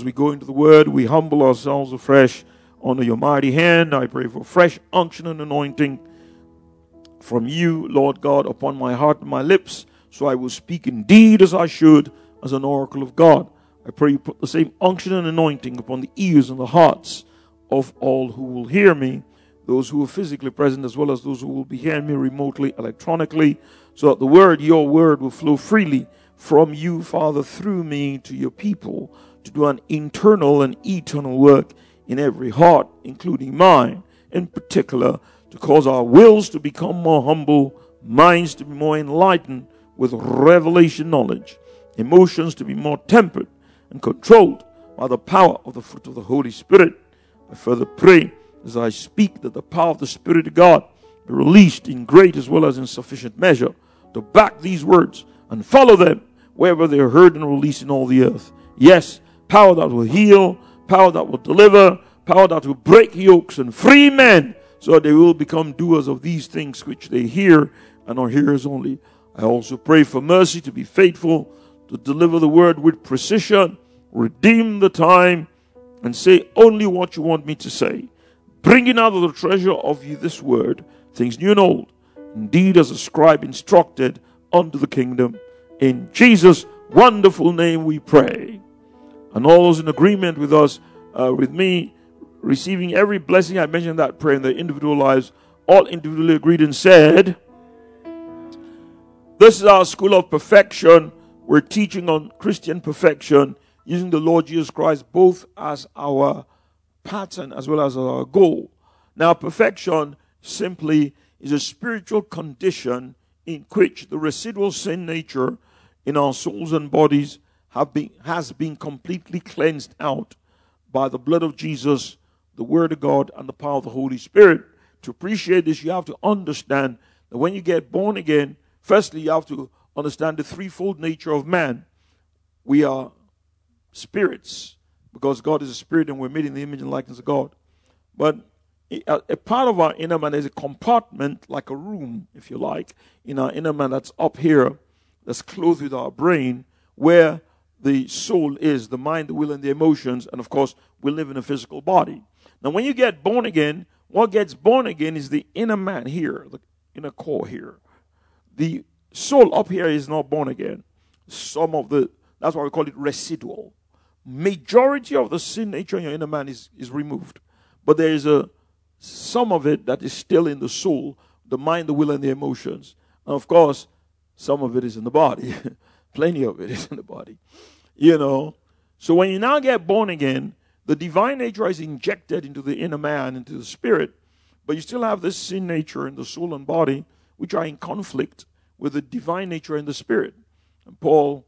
As we go into the word, we humble ourselves afresh under your mighty hand. I pray for fresh unction and anointing from you, Lord God, upon my heart and my lips, so I will speak indeed as I should, as an oracle of God. I pray you put the same unction and anointing upon the ears and the hearts of all who will hear me, those who are physically present as well as those who will be hearing me remotely, electronically, so that the word, your word, will flow freely from you, Father, through me to your people, to do an internal and eternal work in every heart, including mine, in particular, to cause our wills to become more humble, minds to be more enlightened with revelation knowledge, emotions to be more tempered and controlled by the power of the fruit of the Holy Spirit. I further pray as I speak that the power of the Spirit of God be released in great as well as in sufficient measure to back these words and follow them wherever they are heard and released in all the earth. Yes, power that will heal, power that will deliver, power that will break yokes and free men so that they will become doers of these things which they hear and are hearers only. I also pray for mercy to be faithful, to deliver the word with precision, redeem the time, and say only what you want me to say, bringing out of the treasure of you this word, things new and old, indeed as a scribe instructed unto the kingdom. In Jesus' wonderful name we pray. And all those in agreement with us, with me, receiving every blessing, I mentioned that prayer in their individual lives, all individually agreed and said, this is our school of perfection. We're teaching on Christian perfection using the Lord Jesus Christ both as our pattern as well as our goal. Now, perfection simply is a spiritual condition in which the residual sin nature in our souls and bodies has been completely cleansed out by the blood of Jesus, the Word of God, and the power of the Holy Spirit. To appreciate this, you have to understand that when you get born again, firstly, you have to understand the threefold nature of man. We are spirits, because God is a spirit and we're made in the image and likeness of God. But a part of our inner man is a compartment, like a room, if you like, in our inner man that's up here, that's clothed with our brain, where the soul is, the mind, the will, and the emotions, and of course, we live in a physical body. Now, when you get born again, what gets born again is the inner man here, the inner core here. The soul up here is not born again. That's why we call it residual. Majority of the sin nature in your inner man is removed. But there is some of it that is still in the soul, the mind, the will, and the emotions. And of course, some of it is in the body. Plenty of it is in the body. So when you now get born again, the divine nature is injected into the inner man, into the spirit. But you still have this sin nature in the soul and body, which are in conflict with the divine nature in the spirit. And Paul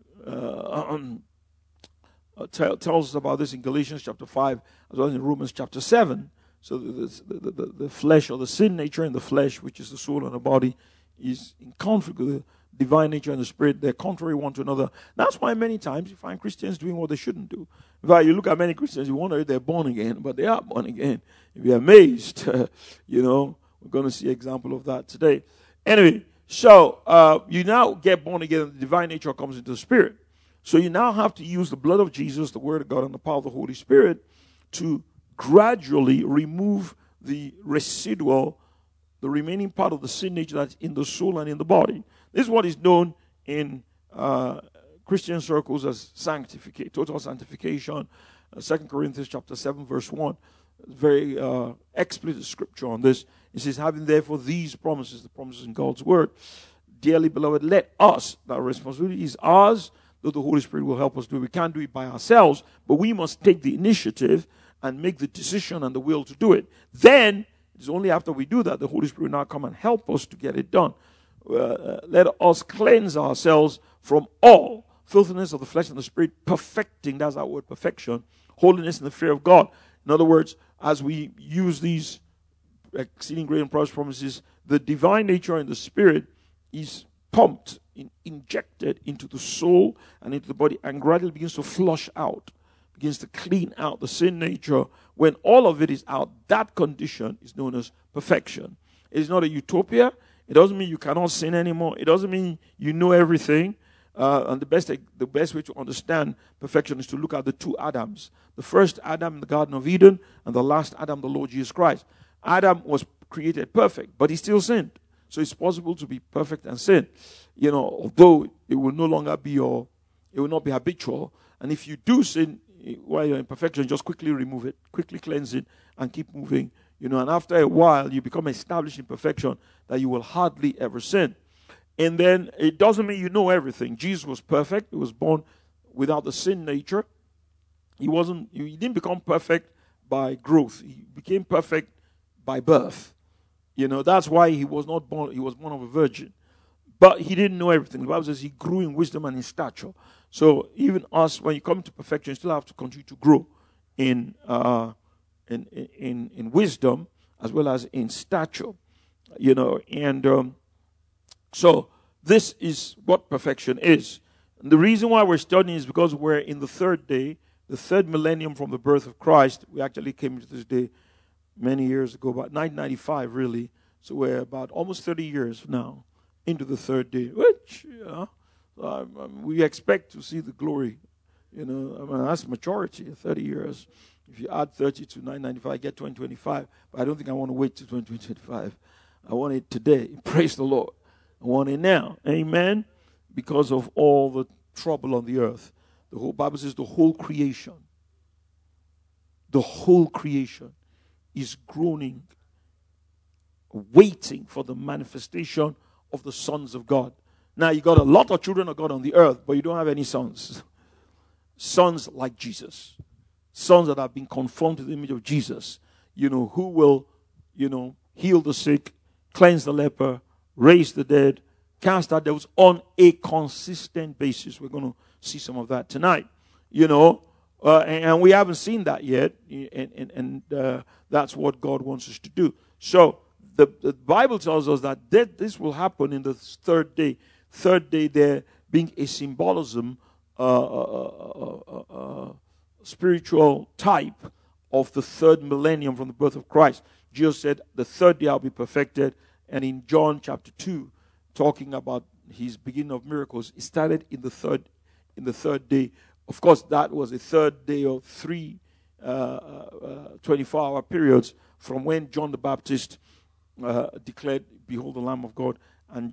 tells us about this in Galatians chapter 5, as well as in Romans chapter 7. So the flesh, or the sin nature in the flesh, which is the soul and the body, is in conflict with the divine nature and the spirit. They're contrary one to another. That's why many times you find Christians doing what they shouldn't do. In fact, you look at many Christians, you wonder if they're born again, but they are born again. You'll be amazed. We're going to see an example of that today. Anyway, so you now get born again, and the divine nature comes into the spirit. So you now have to use the blood of Jesus, the Word of God, and the power of the Holy Spirit to gradually remove the residual, the remaining part of the sin nature that's in the soul and in the body. This is what is known in Christian circles as sanctification, total sanctification. 2 Corinthians chapter 7, verse 1. Very explicit scripture on this. It says, having therefore these promises, the promises in God's Word, dearly beloved, let us, that responsibility is ours, though the Holy Spirit will help us do it. We can't do it by ourselves, but we must take the initiative and make the decision and the will to do it. Then, it's only after we do that, the Holy Spirit will now come and help us to get it done. Let us cleanse ourselves from all filthiness of the flesh and the spirit, perfecting, that's our word, perfection, holiness in the fear of God. In other words, as we use these exceeding great and precious promises, the divine nature and the spirit is pumped, injected into the soul and into the body, and gradually begins to flush out, begins to clean out the sin nature. When all of it is out, that condition is known as perfection. It is not a utopia. It doesn't mean you cannot sin anymore. It doesn't mean you know everything. And the best way to understand perfection is to look at the two Adams. The first Adam in the Garden of Eden, and the last Adam, the Lord Jesus Christ. Adam was created perfect, but he still sinned. So it's possible to be perfect and sin. Although it will no longer be it will not be habitual. And if you do sin while you're in perfection, just quickly remove it, quickly cleanse it, and keep moving. And after a while, you become established in perfection that you will hardly ever sin. And then it doesn't mean you know everything. Jesus was perfect. He was born without the sin nature. He didn't become perfect by growth. He became perfect by birth. That's why he was not born. He was born of a virgin. But he didn't know everything. The Bible says he grew in wisdom and in stature. So even us, when you come to perfection, you still have to continue to grow in wisdom as well as in stature. So this is what perfection is. And the reason why we're studying is because we're in the third day, the third millennium from the birth of Christ. We actually came into this day many years ago, about 1995 really. So we're about almost 30 years now into the third day, which we expect to see the glory. That's maturity, 30 years. If you add 30 to 995, I get 2025. But I don't think I want to wait till 2025. I want it today. Praise the Lord. I want it now. Amen. Because of all the trouble on the earth. The whole Bible says the whole creation is groaning, waiting for the manifestation of the sons of God. Now, you got a lot of children of God on the earth, but you don't have any sons. Sons like Jesus. Sons that have been conformed to the image of Jesus. Who will, heal the sick, cleanse the leper, raise the dead, cast out devils on a consistent basis. We're going to see some of that tonight. And we haven't seen that yet. And that's what God wants us to do. So the Bible tells us that this will happen in the third day. Third day there being a symbolism, spiritual type of the third millennium from the birth of Christ. Jesus said, the third day I'll be perfected. And in John chapter 2, talking about his beginning of miracles, it started in the third day. Of course, that was a third day of 3 24-hour periods from when John the Baptist declared, "Behold the Lamb of God," and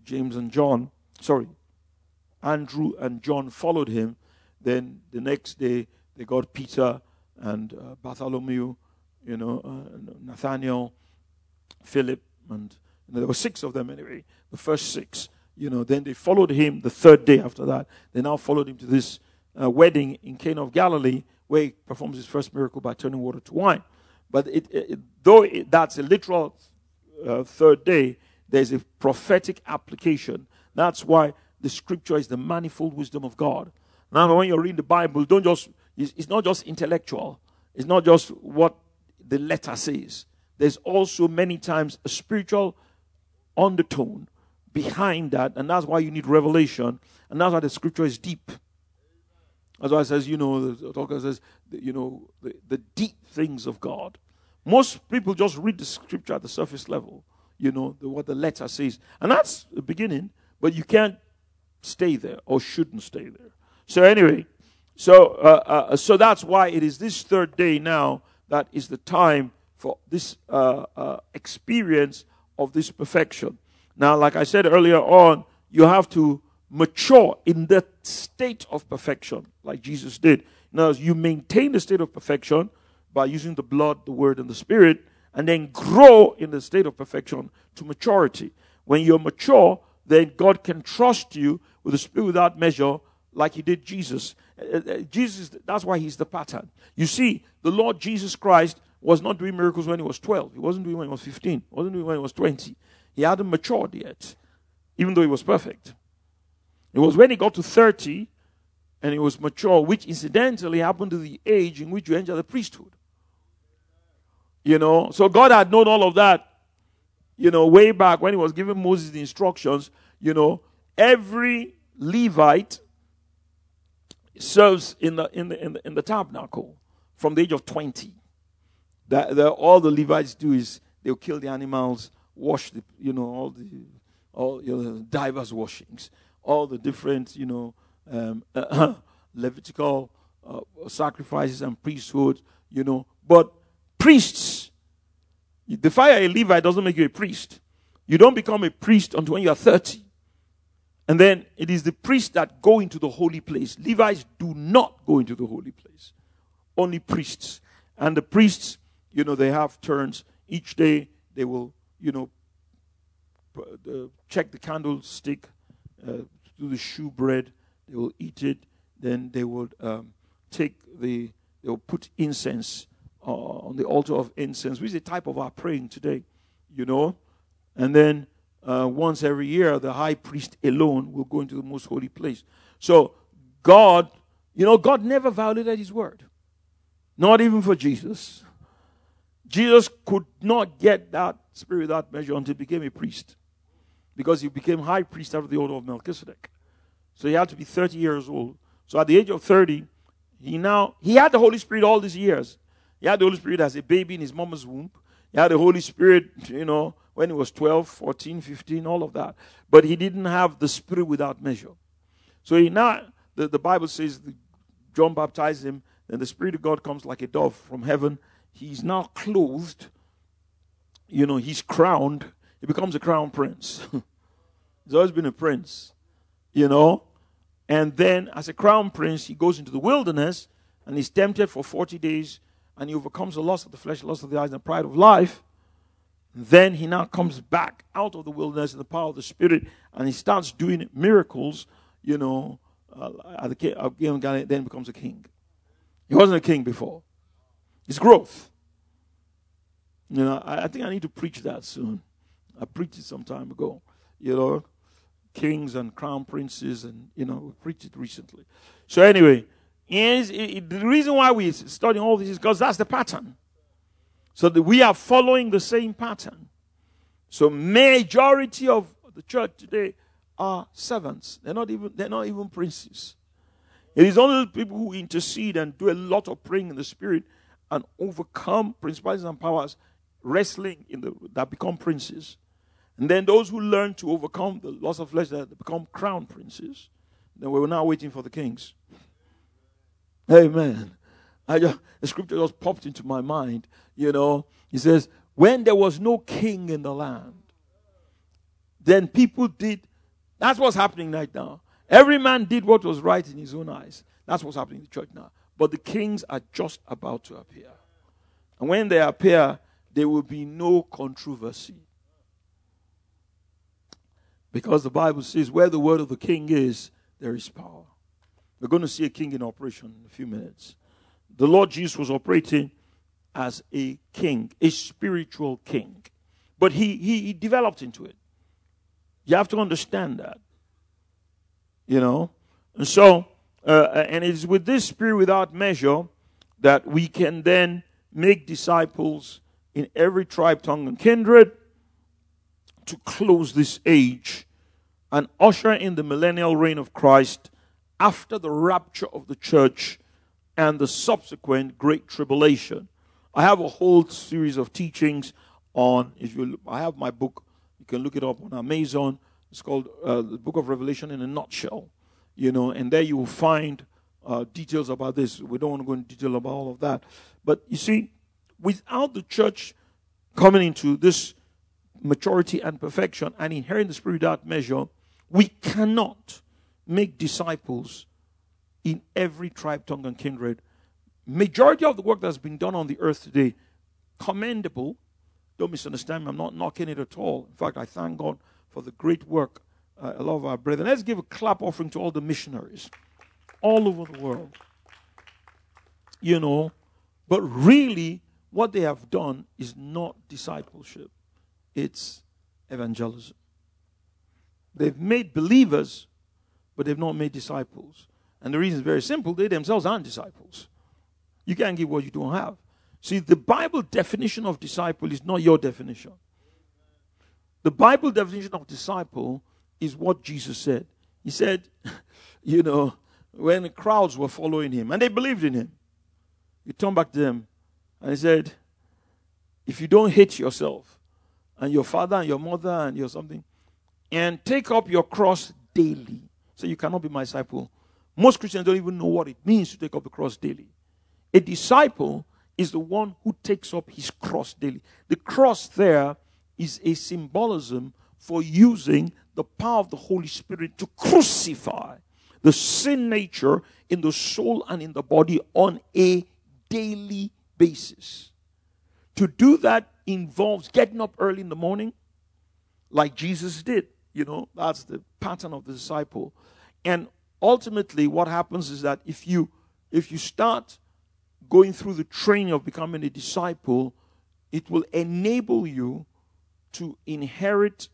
Andrew and John followed him. Then the next day they got Peter and Bartholomew, Nathaniel, Philip, and there were 6 of them anyway. The first 6, then they followed him the third day after that. They now followed him to this wedding in Cana of Galilee, where he performs his first miracle by turning water to wine. But though that's a literal third day, there's a prophetic application. That's why the scripture is the manifold wisdom of God. Now, when you read the Bible, it's not just intellectual. It's not just what the letter says. There's also many times a spiritual undertone behind that, and that's why you need revelation, and that's why the scripture is deep. That's why it says, the talker says, the deep things of God. Most people just read the scripture at the surface level, what the letter says. And that's the beginning, but you can't stay there or shouldn't stay there. So anyway, so that's why it is this third day now that is the time for this experience of this perfection. Now, like I said earlier on, you have to mature in the state of perfection, like Jesus did. Now, you maintain the state of perfection by using the blood, the word, and the spirit, and then grow in the state of perfection to maturity. When you're mature, then God can trust you with the spirit without measure, like he did Jesus. Jesus, that's why he's the pattern. You see, the Lord Jesus Christ was not doing miracles when he was 12. He wasn't doing when he was 15. He wasn't doing when he was 20. He hadn't matured yet, even though he was perfect. It was when he got to 30 and he was mature, which incidentally happened to the age in which you enter the priesthood. So God had known all of that, way back when he was giving Moses the instructions. Every Levite serves in the tabernacle from the age of 20. All the Levites do is they'll kill the animals, wash all diverse washings, all the different Levitical sacrifices and priesthood, But priests, the fire a Levite doesn't make you a priest. You don't become a priest until when you are 30. And then it is the priests that go into the holy place. Levites do not go into the holy place. Only priests. And the priests, they have turns. Each day they will, check the candlestick, do the shewbread. They will eat it. Then they will they will put incense on the altar of incense, which is a type of our praying today, And then once every year, the high priest alone will go into the most holy place. So God, God never violated his word. Not even for Jesus. Jesus could not get that spirit without measure until he became a priest. Because he became high priest after the order of Melchizedek. So he had to be 30 years old. So at the age of 30, he had the Holy Spirit all these years. He had the Holy Spirit as a baby in his mama's womb. He had the Holy Spirit, when he was 12, 14, 15, all of that. But he didn't have the Spirit without measure. So the Bible says, John baptized him, and the Spirit of God comes like a dove from heaven. He's now clothed. He's crowned. He becomes a crown prince. He's always been a prince, And then as a crown prince, he goes into the wilderness, and he's tempted for 40 days, and he overcomes the lust of the flesh, the lust of the eyes, and the pride of life. Then he now comes back out of the wilderness in the power of the Spirit, and he starts doing miracles, at the king of Galilee, then becomes a king. He wasn't a king before. It's growth. I think I need to preach that soon. I preached it some time ago. Kings and crown princes, and, we preached it recently. So anyway, the reason why we're studying all this is because that's the pattern. So that we are following the same pattern. So majority of the church today are servants. They're not even princes. It is only those people who intercede and do a lot of praying in the Spirit and overcome principalities and powers, wrestling that become princes. And then those who learn to overcome the loss of flesh that become crown princes. Then we're now waiting for the kings. Amen. The scripture just popped into my mind. He says, when there was no king in the land, then people did. That's what's happening right now. Every man did what was right in his own eyes. That's what's happening in the church now. But the kings are just about to appear. And when they appear, there will be no controversy. Because the Bible says, where the word of the king is, there is power. We're going to see a king in operation in a few minutes. The Lord Jesus was operating as a king, a spiritual king. But he developed into it. You have to understand that. And so, and it is with this spirit without measure that we can then make disciples in every tribe, tongue, and kindred to close this age and usher in the millennial reign of Christ after the rapture of the church and the subsequent great tribulation. I have a whole series of teachings on, I have my book, you can look it up on Amazon. It's called The Book of Revelation in a Nutshell. And there you will find details about this. We don't want to go into detail about all of that. But you see, without the church coming into this maturity and perfection and inheriting the Spirit without measure, we cannot make disciples in every tribe, tongue, and kindred. Majority of the work that's been done on the earth today, commendable. Don't misunderstand me. I'm not knocking it at all. In fact, I thank God for the great work a lot of our brethren. Let's give a clap offering to all the missionaries all over the world. But really, what they have done is not discipleship. It's evangelism. They've made believers, but they've not made disciples. And the reason is very simple. They themselves aren't disciples. You can't give what you don't have. See, the Bible definition of disciple is not your definition. The Bible definition of disciple is what Jesus said. He said, when the crowds were following him, and they believed in him, he turned back to them, and he said, if you don't hate yourself, and your father and your mother and your something, and take up your cross daily, so you cannot be my disciple, Most Christians don't even know what it means to take up the cross daily. A disciple is the one who takes up his cross daily. The cross there is a symbolism for using the power of the Holy Spirit to crucify the sin nature in the soul and in the body on a daily basis. To do that involves getting up early in the morning, like Jesus did. That's the pattern of the disciple. And ultimately, what happens is that if you start going through the training of becoming a disciple, it will enable you to inherit.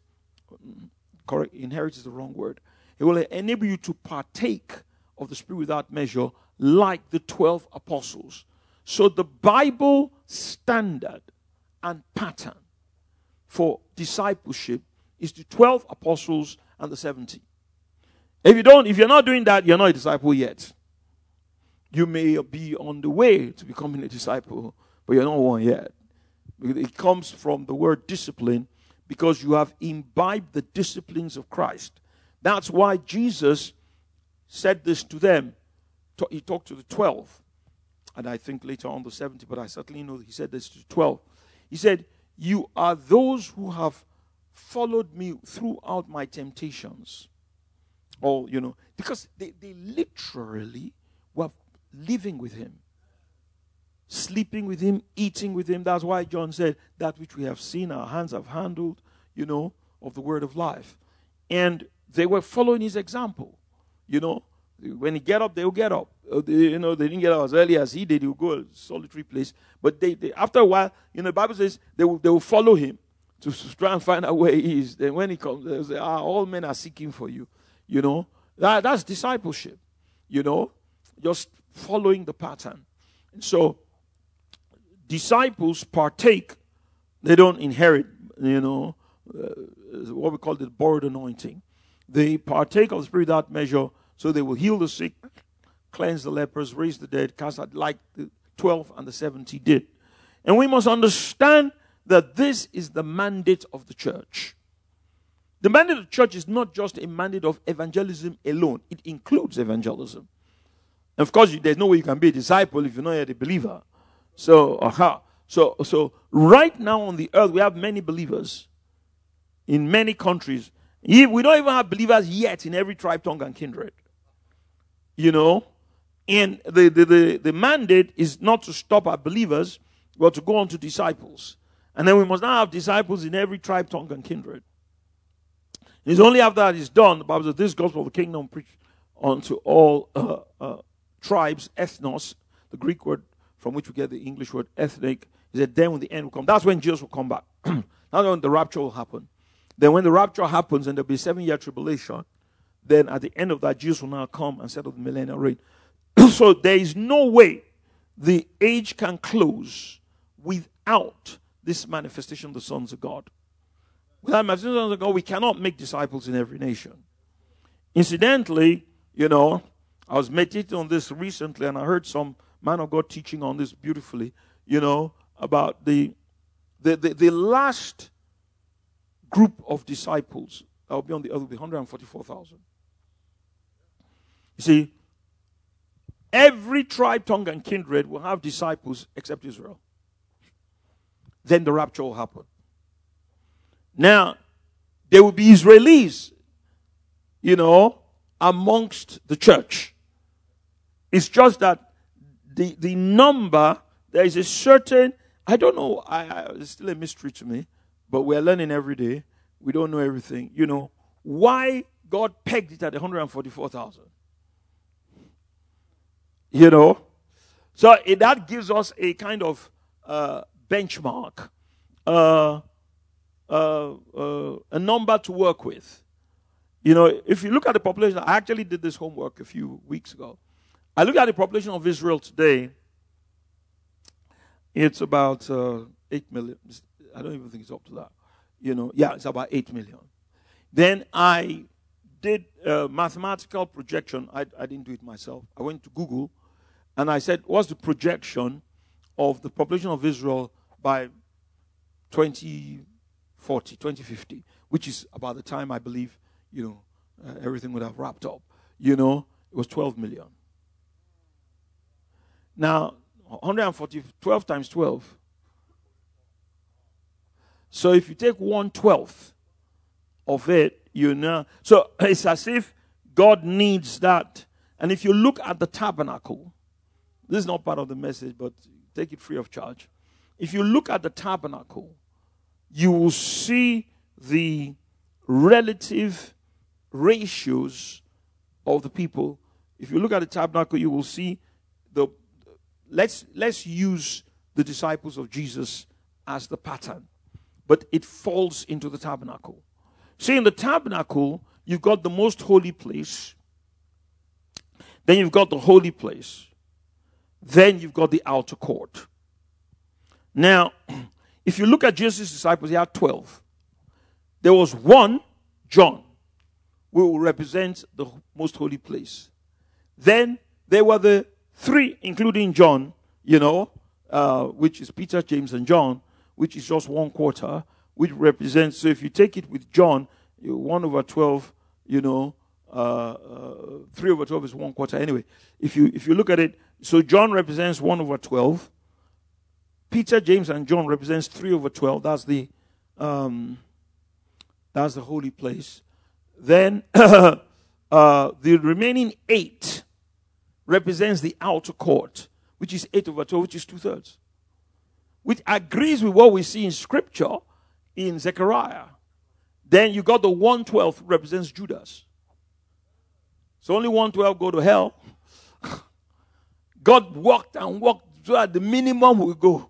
Inherit is the wrong word. It will enable you to partake of the Spirit without measure, like the 12 apostles. So the Bible standard and pattern for discipleship is the 12 apostles and the 70. If you're not doing that, you're not a disciple yet. You may be on the way to becoming a disciple, but you're not one yet. It comes from the word discipline, because you have imbibed the disciplines of Christ. That's why Jesus said this to them. He talked to the 12, and I think later on the 70, but I certainly know that he said this to the 12. He said, "You are those who have followed me throughout my temptations." Because they literally were living with him, sleeping with him, eating with him. That's why John said, "That which we have seen, our hands have handled, of the word of life." And they were following his example. When he get up, they will get up. They didn't get up as early as he did. He would go to a solitary place. But they after a while, the Bible says they will follow him to try and find out where he is. Then when he comes, they'll say, all men are seeking for you. That's discipleship. Just following the pattern. And so disciples partake. They don't inherit, what we call the borrowed anointing. They partake of the Spirit without measure, so they will heal the sick, cleanse the lepers, raise the dead, cast out, like the 12 and the 70 did. And we must understand that this is the mandate of the church. The mandate of the church is not just a mandate of evangelism alone. It includes evangelism. And of course, there's no way you can be a disciple if you're not yet a believer. So right now on the earth, we have many believers in many countries. We don't even have believers yet in every tribe, tongue, and kindred. And the mandate is not to stop at believers, but to go on to disciples. And then we must now have disciples in every tribe, tongue, and kindred. It's only after that is done, the Bible says, "This gospel of the kingdom preached unto all tribes," ethnos, the Greek word from which we get the English word ethnic. He said, then when the end will come, that's when Jesus will come back. That's when the rapture will happen. Then when the rapture happens and there'll be a 7-year tribulation, then at the end of that, Jesus will now come and settle the millennial reign. So there is no way the age can close without this manifestation of the sons of God. Without manifestation of the sons of God, we cannot make disciples in every nation. Incidentally, I was meditating on this recently, and I heard some man of God teaching on this beautifully, about the last group of disciples that will be on the earth will be 144,000. You see, every tribe, tongue, and kindred will have disciples except Israel. Then the rapture will happen. Now, there will be Israelis, amongst the church. It's just that the number, there is a certain, I don't know, it's still a mystery to me, but we're learning every day. We don't know everything. Why God pegged it at 144,000. So that gives us a kind of benchmark, a number to work with. If you look at the population, I actually did this homework a few weeks ago. I look at the population of Israel today. It's about 8 million. I don't even think it's up to that. It's about 8 million. Then I did a mathematical projection. I didn't do it myself. I went to Google and I said, what's the projection of the population of Israel by 2040, 2050, which is about the time I believe, everything would have wrapped up, It was 12 million. Now, 12 times 12. So if you take 1/12 of it, you know. So it's as if God needs that. And if you look at the tabernacle, this is not part of the message, but take it free of charge. If you look at the tabernacle, you will see the relative ratios of the people. If you look at the tabernacle, you will see let's use the disciples of Jesus as the pattern. But it falls into the tabernacle. See, in the tabernacle, you've got the most holy place. Then you've got the holy place. Then you've got the outer court. Now, if you look at Jesus' disciples, he had 12. There was one, John, who will represent the most holy place. Then there were the three, including John, which is Peter, James, and John, which is just 1/4, which represents, so if you take it with John, 1/12, 3/12 is 1/4. Anyway, if you look at it, so John represents 1/12. Peter, James, and John represents 3/12. That's the holy place. Then the remaining 8 represents the outer court, which is 8/12, which is 2/3. Which agrees with what we see in Scripture in Zechariah. Then you got the 1/12 represents Judas. So only 1/12 go to hell. God walked and walked, so at the minimum we go,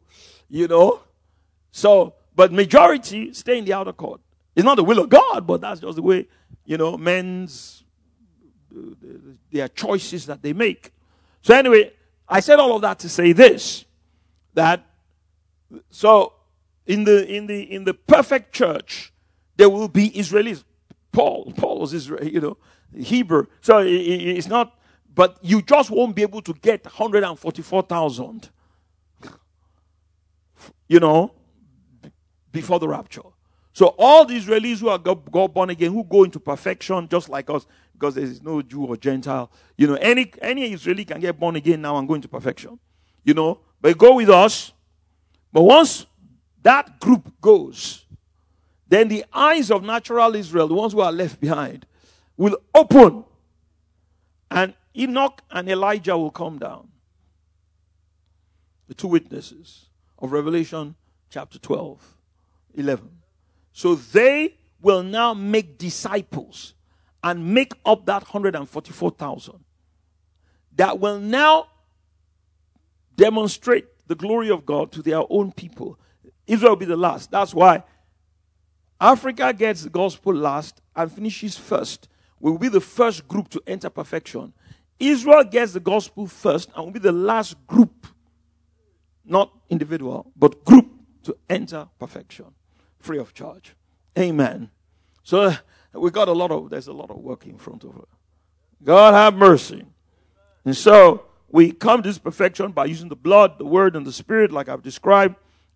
So, but majority stay in the outer court. It's not the will of God, but that's just the way, men's, their choices that they make. So anyway, I said all of that to say this, that so in the perfect church, there will be Israelis. Paul was Israel, Hebrew. So it's not, but you just won't be able to get 144,000, before the rapture. So all the Israelis who are God born again, who go into perfection, just like us, because there is no Jew or Gentile, any Israeli can get born again now and go into perfection, but go with us. But once that group goes, then the eyes of natural Israel, the ones who are left behind, will open. And Enoch and Elijah will come down. The two witnesses of Revelation chapter 12, 11. So they will now make disciples and make up that 144,000. That will now demonstrate the glory of God to their own people. Israel will be the last. That's why Africa gets the gospel last and finishes first. We will be the first group to enter perfection. Israel gets the gospel first and will be the last group, not individual, but group to enter perfection, free of charge. Amen. So there's a lot of work in front of us. God have mercy. And so we come to this perfection by using the blood, the word, and the spirit, like I've described,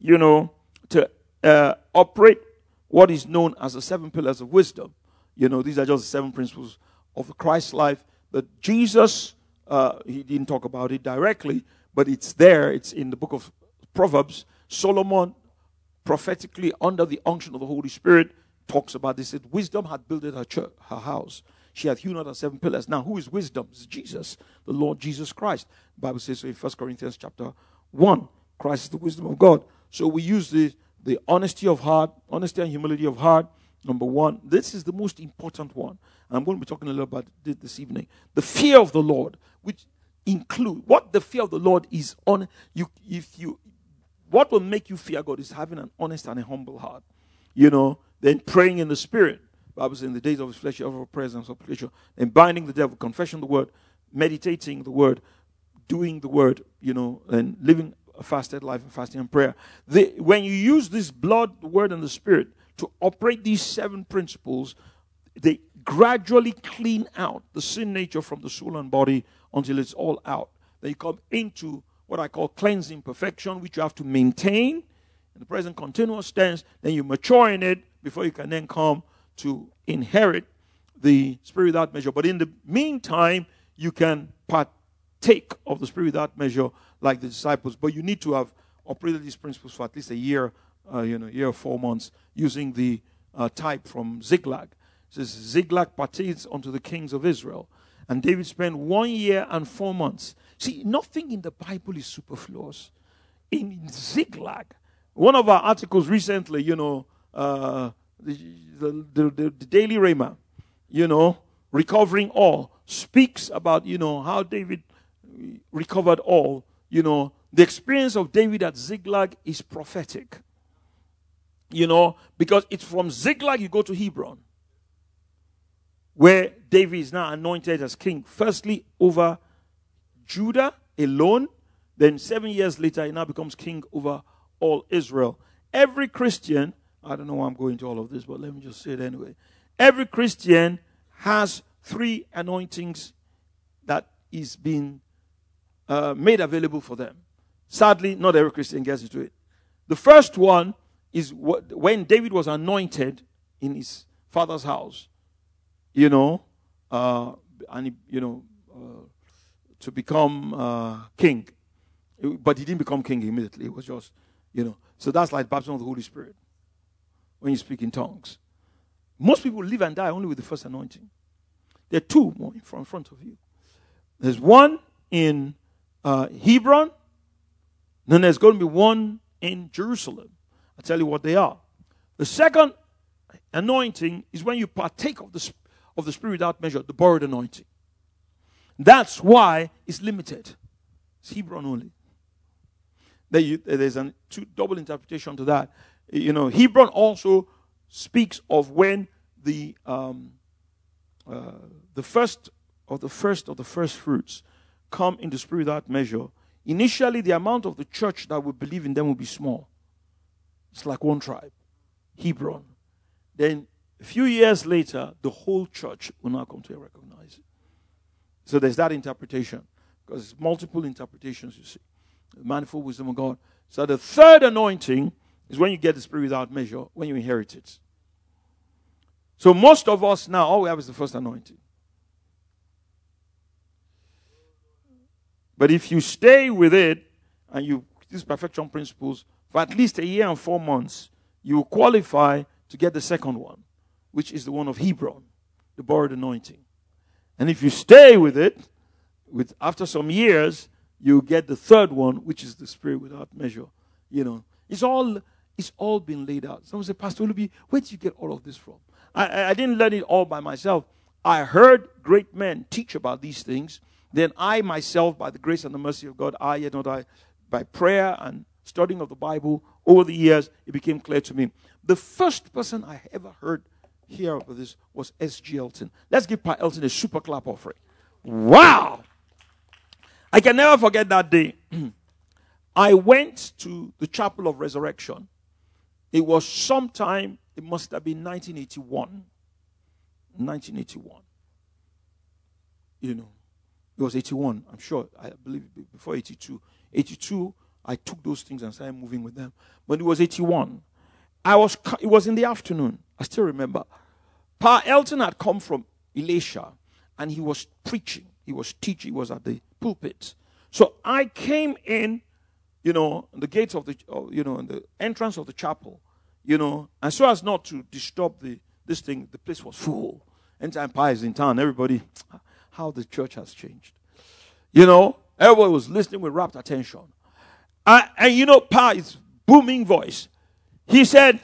to operate what is known as the 7 pillars of wisdom. These are just the 7 principles of the Christ life that Jesus, he didn't talk about it directly, but it's there. It's in the book of Proverbs. Solomon, prophetically under the unction of the Holy Spirit, talks about this. That wisdom had builded her house. She had hewn out her 7 pillars. Now, who is wisdom? It's Jesus, the Lord Jesus Christ. The Bible says so in 1 Corinthians chapter 1. Christ is the wisdom of God. So we use the honesty of heart, honesty and humility of heart. Number 1. This is the most important one. And I'm going to be talking a little about it this evening. The fear of the Lord, which include what the fear of the Lord is on you. What will make you fear God is having an honest and a humble heart. Then praying in the spirit. The Bible says in the days of his flesh, of prayers and supplication, and binding the devil, confession the word, meditating the word, doing the word, and living a fasted life and fasting and prayer. When you use this blood, the word, and the spirit to operate these 7 principles, they gradually clean out the sin nature from the soul and body until it's all out. Then you come into what I call cleansing perfection, which you have to maintain in the present continuous tense. Then you mature in it before you can then come to inherit the spirit without measure. But in the meantime, you can partake of the Spirit without measure like the disciples. But you need to have operated these principles for at least a year, year or 4 months, using the type from Ziklag. It says, Ziklag partakes unto the kings of Israel. And David spent 1 year and 4 months. See, nothing in the Bible is superfluous. In Ziklag, one of our articles recently, the Daily Rhema, recovering all, speaks about, how David recovered all. The experience of David at Ziklag is prophetic. Because it's from Ziklag you go to Hebron, where David is now anointed as king. Firstly, over Judah alone. Then 7 years later, he now becomes king over all Israel. Every Christian, I don't know why I'm going to all of this, but let me just say it anyway. Every Christian has 3 anointings that is being made available for them. Sadly, not every Christian gets into it. The first one is when David was anointed in his father's house, to become king. But he didn't become king immediately. It was just, So that's like baptism of the Holy Spirit. When you speak in tongues. Most people live and die only with the first anointing. There are 2 more in front of you. There's one in Hebron. Then there's going to be one in Jerusalem. I'll tell you what they are. The second anointing is when you partake of the Spirit without measure, the borrowed anointing. That's why it's limited. It's Hebron only. There's a double interpretation to that. Hebron also speaks of when the first of the first fruits come in the Spirit without measure. Initially, the amount of the church that would believe in them will be small. It's like one tribe, Hebron. Then a few years later, the whole church will now come to recognize it. So there's that interpretation, because it's multiple interpretations, you see. The manifold wisdom of God. So the third anointing is when you get the Spirit without measure, when you inherit it. So most of us now, all we have is the first anointing. But if you stay with it, and you these perfection principles, for at least 1 year and 4 months, you will qualify to get the second one, which is the one of Hebron, the borrowed anointing. And if you stay with it, after some years, you get the third one, which is the Spirit without measure. It's all been laid out. Someone said, Pastor Olubi, where did you get all of this from? I didn't learn it all by myself. I heard great men teach about these things. Then I myself, by the grace and the mercy of God, by prayer and studying of the Bible over the years, it became clear to me. The first person I ever heard hear about this was S.G. Elton. Let's give Pa Elton a super clap offering. Wow! I can never forget that day. I went to the Chapel of Resurrection. It was sometime, it must have been 1981. 1981. It was 81, I'm sure. I believe before 82. 82, I took those things and started moving with them. But it was 81. It was in the afternoon. I still remember. Pa Elton had come from Elisha, and he was preaching. He was teaching. He was at the pulpit. So I came in, the gates of the, in the entrance of the chapel, and so as not to disturb this thing, the place was full. Anytime Pa is in town, everybody, how the church has changed. Everybody was listening with rapt attention. And Pa's booming voice, he said,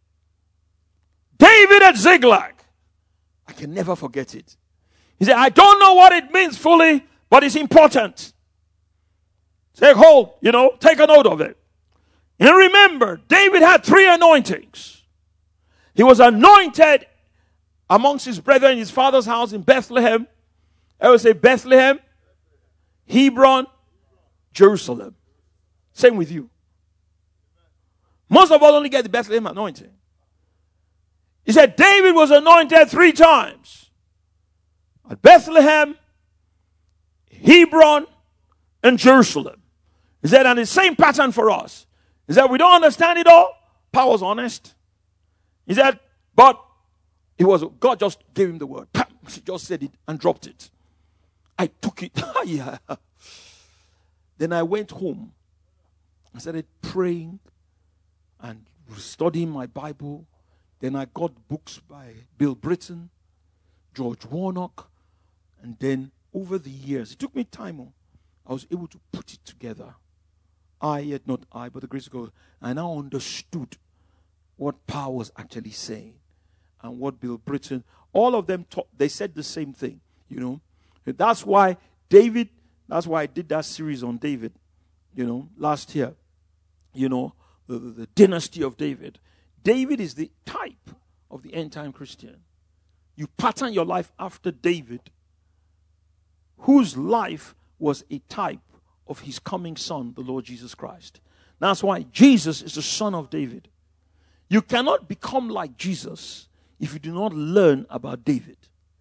David at Ziklag. I can never forget it. He said, I don't know what it means fully, but it's important. Take hold, take a note of it. And remember, David had 3 anointings. He was anointed amongst his brethren in his father's house in Bethlehem. I would say Bethlehem, Hebron, Jerusalem. Same with you. Most of us only get the Bethlehem anointing. He said David was anointed 3 times. At Bethlehem, Hebron, and Jerusalem. He said, and the same pattern for us. He said, we don't understand it all. Paul was honest. He said, but God just gave him the word. He just said it and dropped it. I took it. Yeah. Then I went home. I started praying and studying my Bible. Then I got books by Bill Britton, George Warnock. And then over the years, it took me time. I was able to put it together. Yet not I, but the grace of God. I now understood what Paul was actually saying. And what Bill Britton, all of them taught, they said the same thing, you know. That's why that's why I did that series on David, you know, last year. You know, the dynasty of David. David is the type of the end-time Christian. You pattern your life after David, whose life was a type of his coming son, the Lord Jesus Christ. That's why Jesus is the son of David. You cannot become like Jesus if you do not learn about David.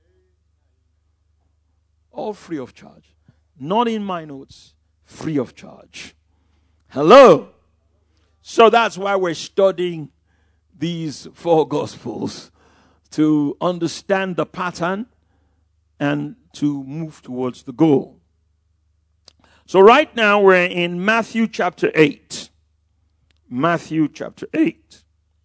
All free of charge. Not in my notes. Free of charge. Hello. So that's why we're studying these 4 Gospels, to understand the pattern and to move towards the goal. So right now we're in Matthew chapter 8. Matthew chapter 8.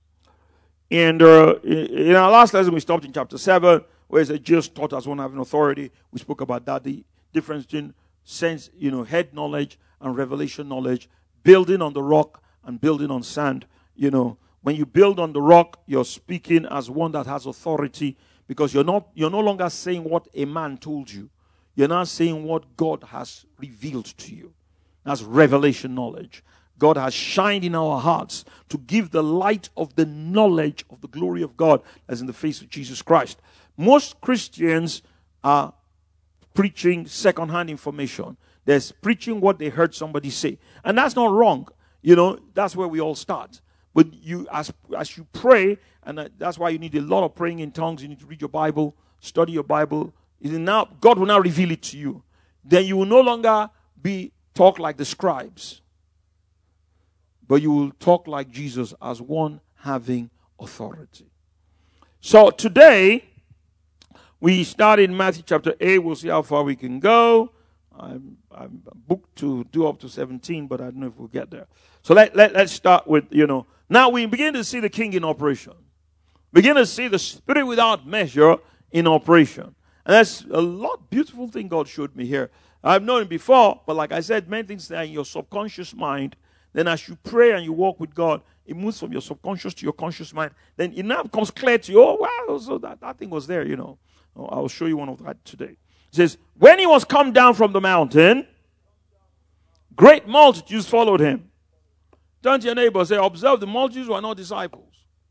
And in our last lesson we stopped in chapter 7, where it said Jesus taught us one having authority. We spoke about that, the difference between sense, head knowledge and revelation knowledge, building on the rock and building on sand. When you build on the rock, you're speaking as one that has authority, because you're no longer saying what a man told you. You're not saying what God has revealed to you. That's revelation knowledge. God has shined in our hearts to give the light of the knowledge of the glory of God as in the face of Jesus Christ. Most Christians are preaching second-hand information. They're preaching what they heard somebody say. And that's not wrong. That's where we all start. But as you pray, and that's why you need a lot of praying in tongues, you need to read your Bible, study your Bible. God will now reveal it to you. Then you will no longer talk like the scribes, but you will talk like Jesus as one having authority. So today, we start in Matthew chapter 8. We'll see how far we can go. I'm booked to do up to 17, but I don't know if we'll get there. So let's start with, now we begin to see the King in operation. Begin to see the Spirit without measure in operation. And that's a lot beautiful thing God showed me here. I've known it before, but like I said, many things are in your subconscious mind. Then as you pray and you walk with God, it moves from your subconscious to your conscious mind. Then it now becomes clear to you, oh, wow, so that thing was there, I'll show you one of that today. It says, when he was come down from the mountain, great multitudes followed him. Turn to your neighbor and say, observe, the multitudes were not disciples.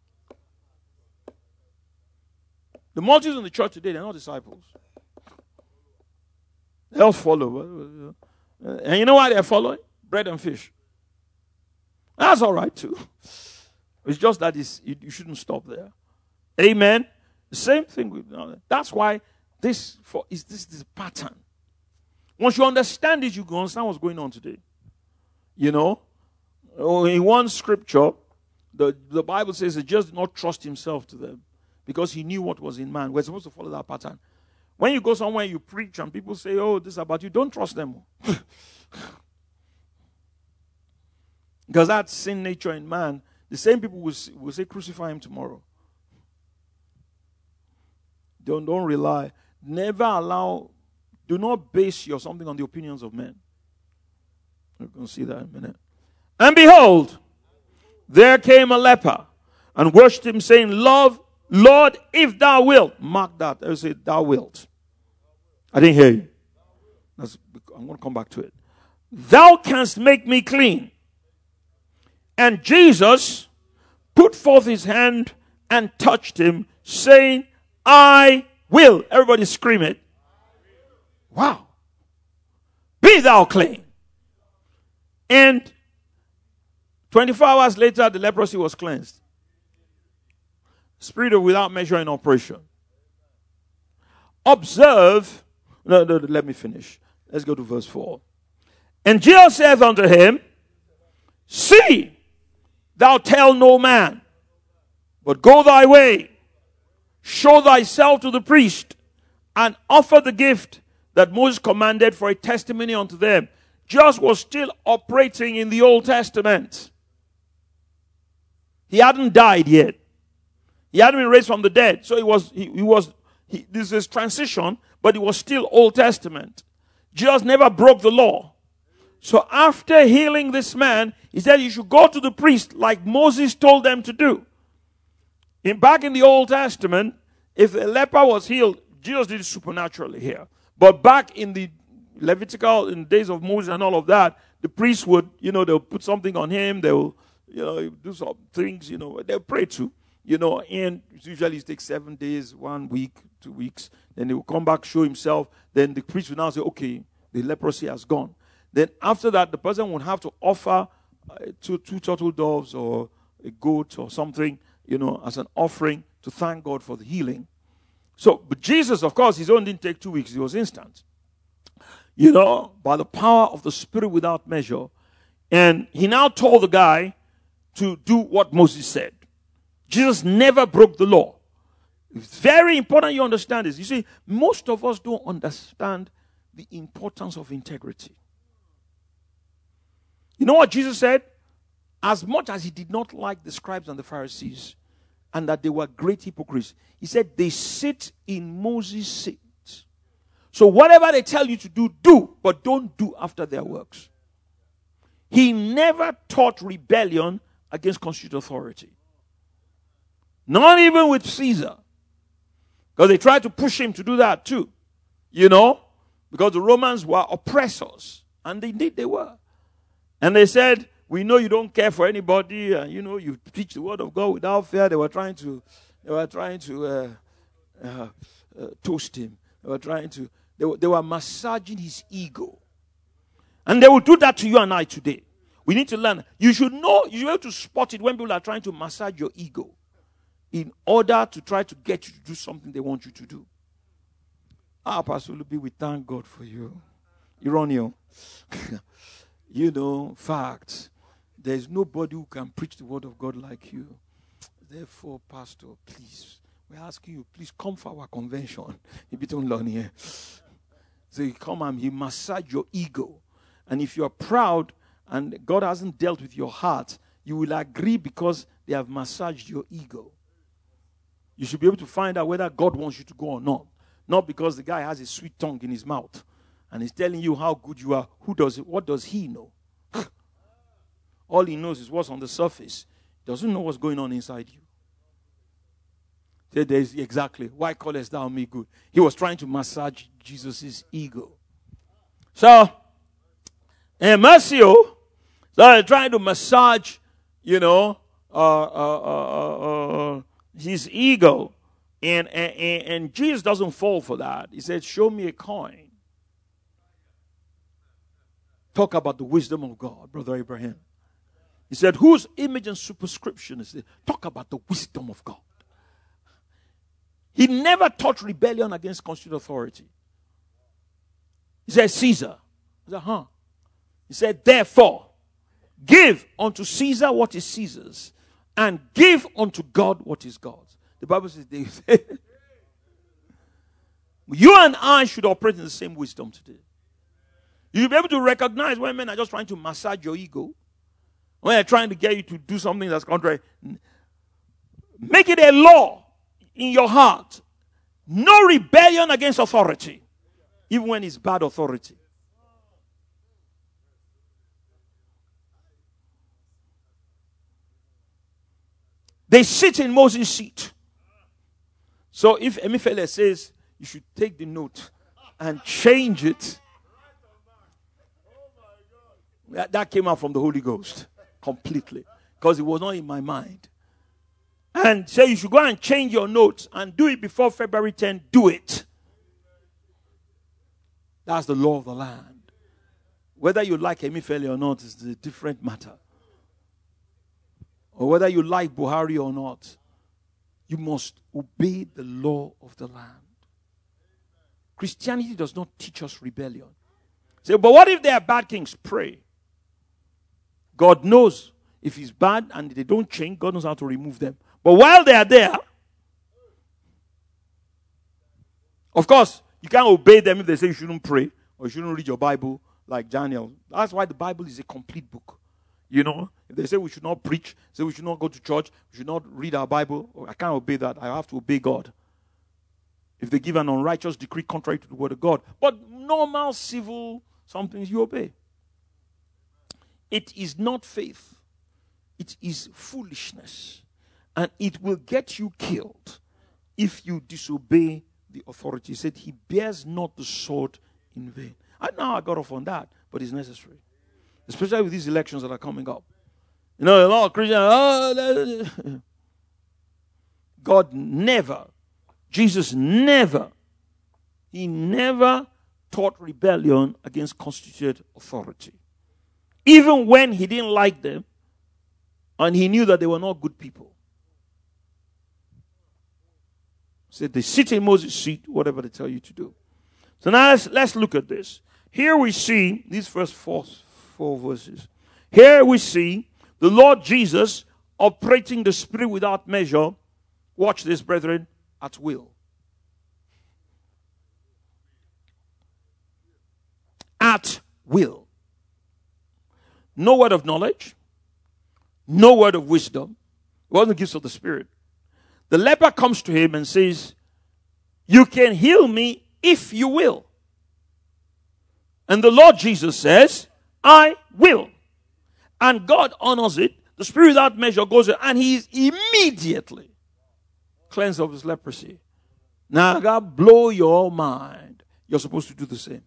The multitudes in the church today, they're not disciples. They'll follow. And you know why they're following? Bread and fish. That's all right too. It's just that you shouldn't stop there. Amen. The same thing with that's why this is a pattern. Once you understand it, you can understand what's going on today. In one scripture, the Bible says that Jesus did not trust himself to them because he knew what was in man. We're supposed to follow that pattern. When you go somewhere, you preach and people say, oh, this is about you, don't trust them. Because that sin nature in man, the same people will say, crucify him tomorrow. Don't rely. Never allow, do not base your something on the opinions of men. We're going to see that in a minute. And behold, there came a leper and worshipped him, saying, Lord, if thou wilt. Mark that. I say, thou wilt. I didn't hear you. I'm going to come back to it. Thou canst make me clean. And Jesus put forth his hand and touched him, saying, I will. Everybody scream it. Wow. Be thou clean. And 24 hours later, the leprosy was cleansed. Spirit of without measure in operation. Observe. No, let me finish. Let's go to verse 4. And Jesus saith unto him, see, thou tell no man, but go thy way, show thyself to the priest, and offer the gift that Moses commanded for a testimony unto them, Jesus was still operating in the Old Testament. He hadn't died yet. He hadn't been raised from the dead. So this is transition, but it was still Old Testament. Jesus never broke the law. So after healing this man, he said you should go to the priest like Moses told them to do. Back in the Old Testament, if a leper was healed, Jesus did it supernaturally here. But back in the Levitical, in the days of Moses and all of that, the priest would, they'll put something on him, they'll, do some things, they'll pray to, and usually it takes 7 days, 1 week, 2 weeks. Then he will come back, show himself. Then the priest will now say, okay, the leprosy has gone. Then after that, the person would have to offer two turtle doves or a goat or something, as an offering to thank God for the healing. So, but Jesus, of course, his own didn't take 2 weeks. It was instant. By the power of the Spirit without measure. And he now told the guy to do what Moses said. Jesus never broke the law. It's very important you understand this. You see, most of us don't understand the importance of integrity. You know what Jesus said? As much as he did not like the scribes and the Pharisees, and that they were great hypocrites, he said they sit in Moses' seat. So whatever they tell you to do, do, but don't do after their works. He never taught rebellion against constitutional authority. Not even with Caesar. Because they tried to push him to do that too. Because the Romans were oppressors. And indeed they were. And they said, we know you don't care for anybody, and you preach the word of God without fear. They were trying to toast him. They were massaging his ego. And they will do that to you and I today. We need to learn. You should be able to spot it when people are trying to massage your ego in order to try to get you to do something they want you to do. Pastor Luby, we thank God for you. Ironio. Facts. There's nobody who can preach the word of God like you. Therefore, Pastor, please, we're asking you, please come for our convention. If you don't learn here. So you come and he massage your ego. And if you're proud and God hasn't dealt with your heart, you will agree because they have massaged your ego. You should be able to find out whether God wants you to go or not. Not because the guy has a sweet tongue in his mouth and he's telling you how good you are. What does he know? All he knows is what's on the surface. He doesn't know what's going on inside you. There's exactly, why callest thou me good? He was trying to massage Jesus' ego. So, Mercio started trying to massage, his ego. And Jesus doesn't fall for that. He said, show me a coin. Talk about the wisdom of God, Brother Abraham. He said, whose image and superscription is this? Talk about the wisdom of God. He never taught rebellion against constitutional authority. He said, Caesar. I said, He said, therefore, give unto Caesar what is Caesar's, and give unto God what is God's. The Bible says, you and I should operate in the same wisdom today. You'll be able to recognize when men are just trying to massage your ego, when they're trying to get you to do something that's contrary. Make it a law in your heart. No rebellion against authority, even when it's bad authority. They sit in Moses' seat. So if Emefiele says you should take the note and change it, that came out from the Holy Ghost completely, because it was not in my mind. And say you should go and change your notes and do it before February 10. Do it. That's the law of the land. Whether you like Emefiele or not is a different matter. Or whether you like Buhari or not, you must obey the law of the land. Christianity does not teach us rebellion. Say, but what if they are bad kings? Pray. God knows if he's bad and they don't change, God knows how to remove them. But while they are there, of course, You can't obey them if they say you shouldn't pray or you shouldn't read your Bible like Daniel. That's why the Bible is a complete book. You know, if they say we should not preach, say we should not go to church, we should not read our Bible, I can't obey that. I have to obey God. If they give an unrighteous decree contrary to the word of God. But normal, civil, some things you obey. It is not faith. It is foolishness. And it will get you killed if you disobey the authority. He said, he bears not the sword in vain. I know I got off on that, but it's necessary. Especially with these elections that are coming up. You know, a lot of Christians, God never, Jesus never, he never taught rebellion against constituted authority. Even when he didn't like them and he knew that they were not good people. He said, they sit in Moses' seat, whatever they tell you to do. So now let's look at this. Here we see these first four verses. Here we see the Lord Jesus operating the Spirit without measure. Watch this, brethren, at will. At will. No word of knowledge. No word of wisdom. It wasn't the gifts of the Spirit. The leper comes to him and says, you can heal me if you will. And the Lord Jesus says, I will. And God honors it. The Spirit without measure goes in, and he is immediately cleansed of his leprosy. Now, God, blow your mind. You're supposed to do the same.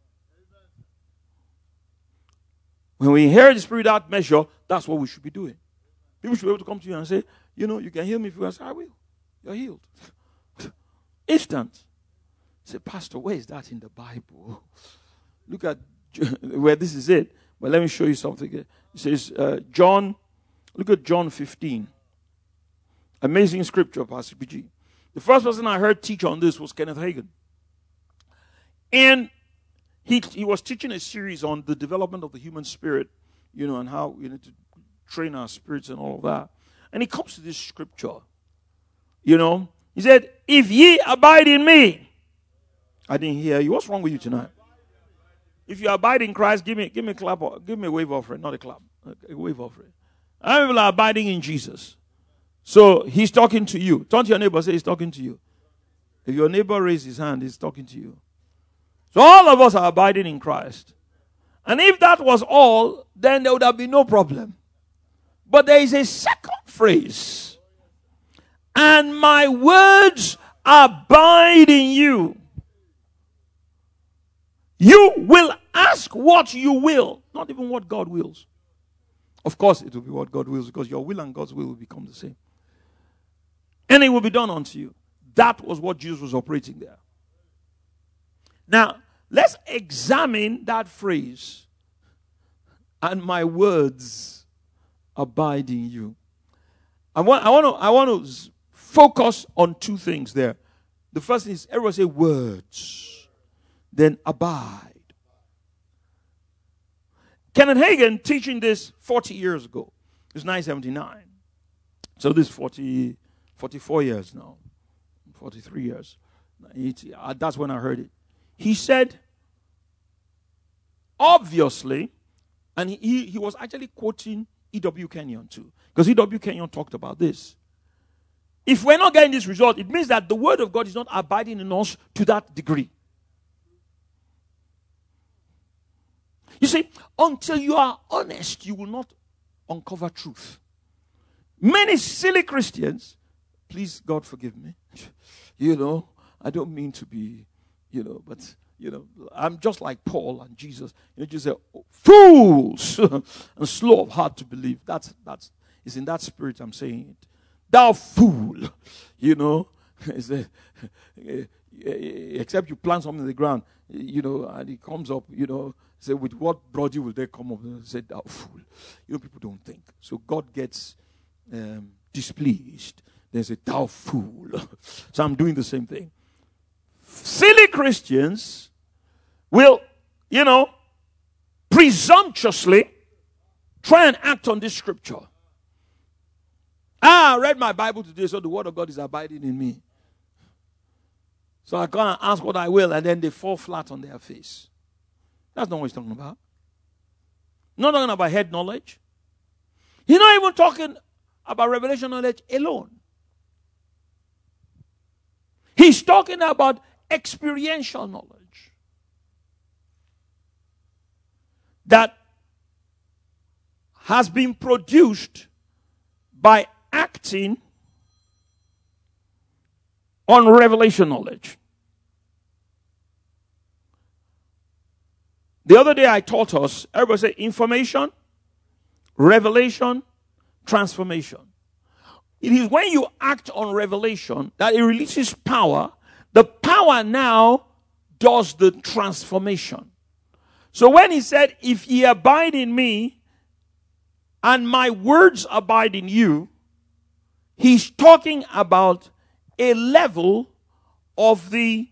When we hear the Spirit without measure, that's what we should be doing. People should be able to come to you and say, you know, you can heal me if you will. I say, I will. You're healed. Instant. Say, Pastor, where is that in the Bible? Look at where this is it. But let me show you something. It says, John, look at John 15. Amazing scripture, Pastor PG. The first person I heard teach on this was Kenneth Hagin. And he was teaching a series on the development of the human spirit, you know, and how we need to train our spirits and all of that. And he comes to this scripture, you know. He said, if ye abide in me. I didn't hear you. What's wrong with you tonight? If you abide in Christ, give me a clap, give me a wave offering, not a clap, a wave offering. How many people are abiding in Jesus? So he's talking to you. Turn to your neighbor and say he's talking to you. If your neighbor raises his hand, he's talking to you. So all of us are abiding in Christ. And if that was all, then there would have been no problem. But there is a second phrase. And my words abide in you. You will ask what you will, not even what God wills. Of course, it will be what God wills, because your will and God's will will become the same. And it will be done unto you. That was what Jesus was operating there. Now, let's examine that phrase. And my words abide in you. I want to focus on two things there. The first is, everyone say words. Then abide. Kenneth Hagin teaching this 40 years ago. It was 1979. So this is 44 years now. 43 years. 80, that's when I heard it. He said, obviously, and he was actually quoting E.W. Kenyon too. Because E.W. Kenyon talked about this. If we're not getting this result, it means that the word of God is not abiding in us to that degree. You see, until you are honest, you will not uncover truth. Many silly Christians, please God forgive me, you know, I don't mean to be, you know, but, you know, I'm just like Paul and Jesus. You know, just say, oh, fools and slow of heart to believe. It's in that spirit I'm saying it. Thou fool, you know, except you plant something in the ground, you know, and it comes up, you know, say, with what body will they come up? And say, thou fool. You know, people don't think. So God gets displeased. They say, thou fool. So I'm doing the same thing. Silly Christians will, you know, presumptuously try and act on this scripture. I read my Bible today, so the word of God is abiding in me. So I go and ask what I will, and then they fall flat on their face. That's not what he's talking about. Not talking about head knowledge. He's not even talking about revelation knowledge alone. He's talking about experiential knowledge that has been produced by acting on revelation knowledge. The other day I taught us, everybody say information, revelation, transformation. It is when you act on revelation that it releases power. The power now does the transformation. So when he said, if ye abide in me and my words abide in you, he's talking about a level of the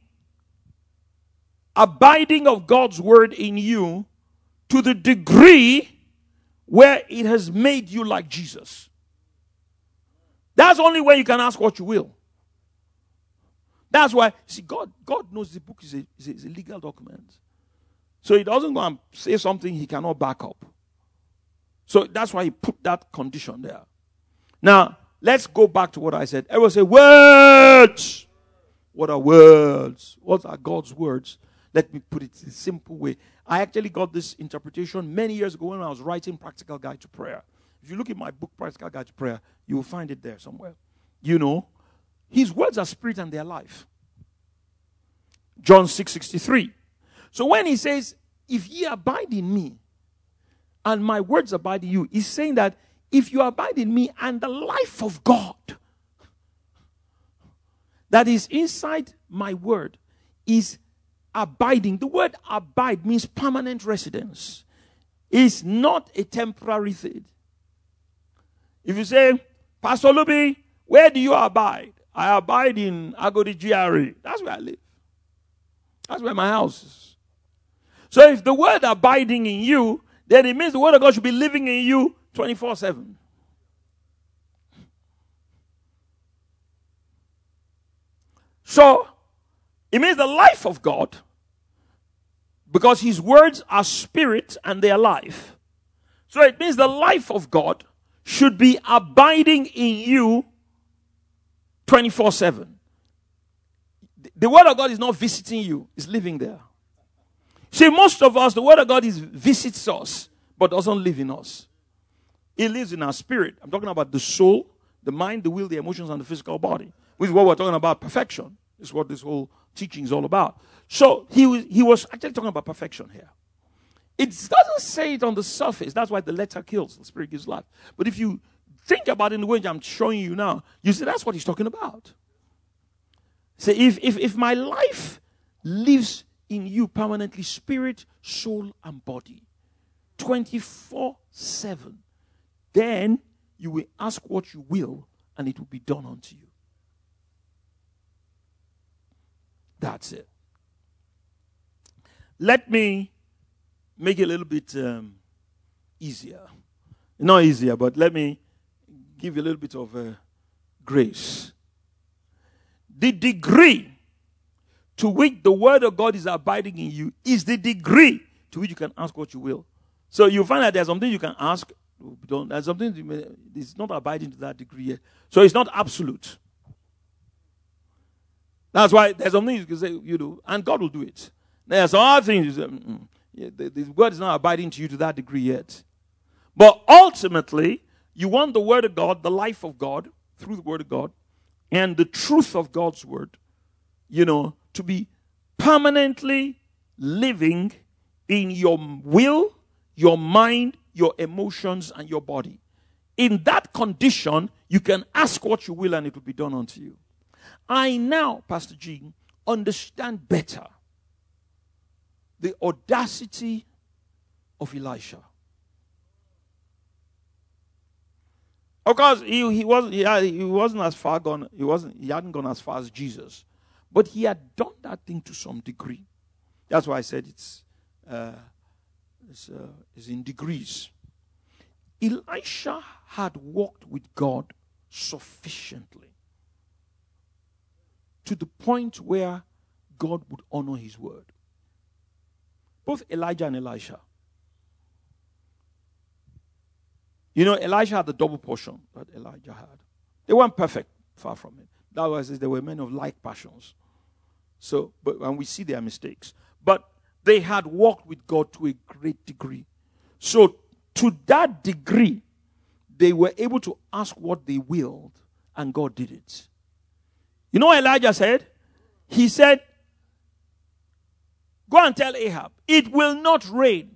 abiding of God's word in you to the degree where it has made you like Jesus. That's only when you can ask what you will. That's why, see, God knows the book is a legal document. So he doesn't go and say something he cannot back up. So that's why he put that condition there. Now, let's go back to what I said. Everyone say, words. What are words? What are God's words? Let me put it in a simple way. I actually got this interpretation many years ago when I was writing Practical Guide to Prayer. If you look at my book, Practical Guide to Prayer, you will find it there somewhere. You know, his words are spirit and they are life. John 6:63. So when he says, if ye abide in me and my words abide in you, he's saying that if you abide in me and the life of God that is inside my word is abiding. The word abide means permanent residence. It's not a temporary thing. If you say, Pastor Luby, where do you abide? I abide in Agodi GRA. That's where I live. That's where my house is. So if the word abiding in you, then it means the word of God should be living in you 24/7. So it means the life of God, because his words are spirit and they are life. So it means the life of God should be abiding in you 24/7. The word of God is not visiting you, it's living there. See, most of us, the word of God visits us, but doesn't live in us. It lives in our spirit. I'm talking about the soul, the mind, the will, the emotions, and the physical body. Which is what we're talking about, perfection. This is what this whole teaching is all about. So he was actually talking about perfection here. It doesn't say it on the surface. That's why the letter kills, the spirit gives life. But if you think about it in the way I'm showing you now, you see that's what he's talking about. So if my life lives in you permanently, spirit, soul, and body, 24/7, then you will ask what you will, and it will be done unto you. That's it. Let me make it a little bit easier. Not easier, but let me give you a little bit of grace. The degree to which the word of God is abiding in you is the degree to which you can ask what you will. So you find that there's something you can ask, there's something it's not abiding to that degree yet. So it's not absolute. That's why there's something you can say, you do, and God will do it. There's some other things you say, the word is not abiding to you to that degree yet. But ultimately, you want the word of God, the life of God, through the word of God, and the truth of God's word, to be permanently living in your will, your mind, your emotions, and your body. In that condition, you can ask what you will and it will be done unto you. I now, Pastor G, understand better the audacity of Elisha. Of course, he wasn't as far gone. He hadn't gone as far as Jesus, but he had done that thing to some degree. That's why I said it's in degrees. Elisha had walked with God sufficiently to the point where God would honor his word. Both Elijah and Elisha. You know, Elisha had the double portion that Elijah had. They weren't perfect, far from it. That was, they were men of like passions. So, and we see their mistakes. But they had walked with God to a great degree. So, to that degree, they were able to ask what they willed, and God did it. You know what Elijah said? He said, go and tell Ahab, it will not rain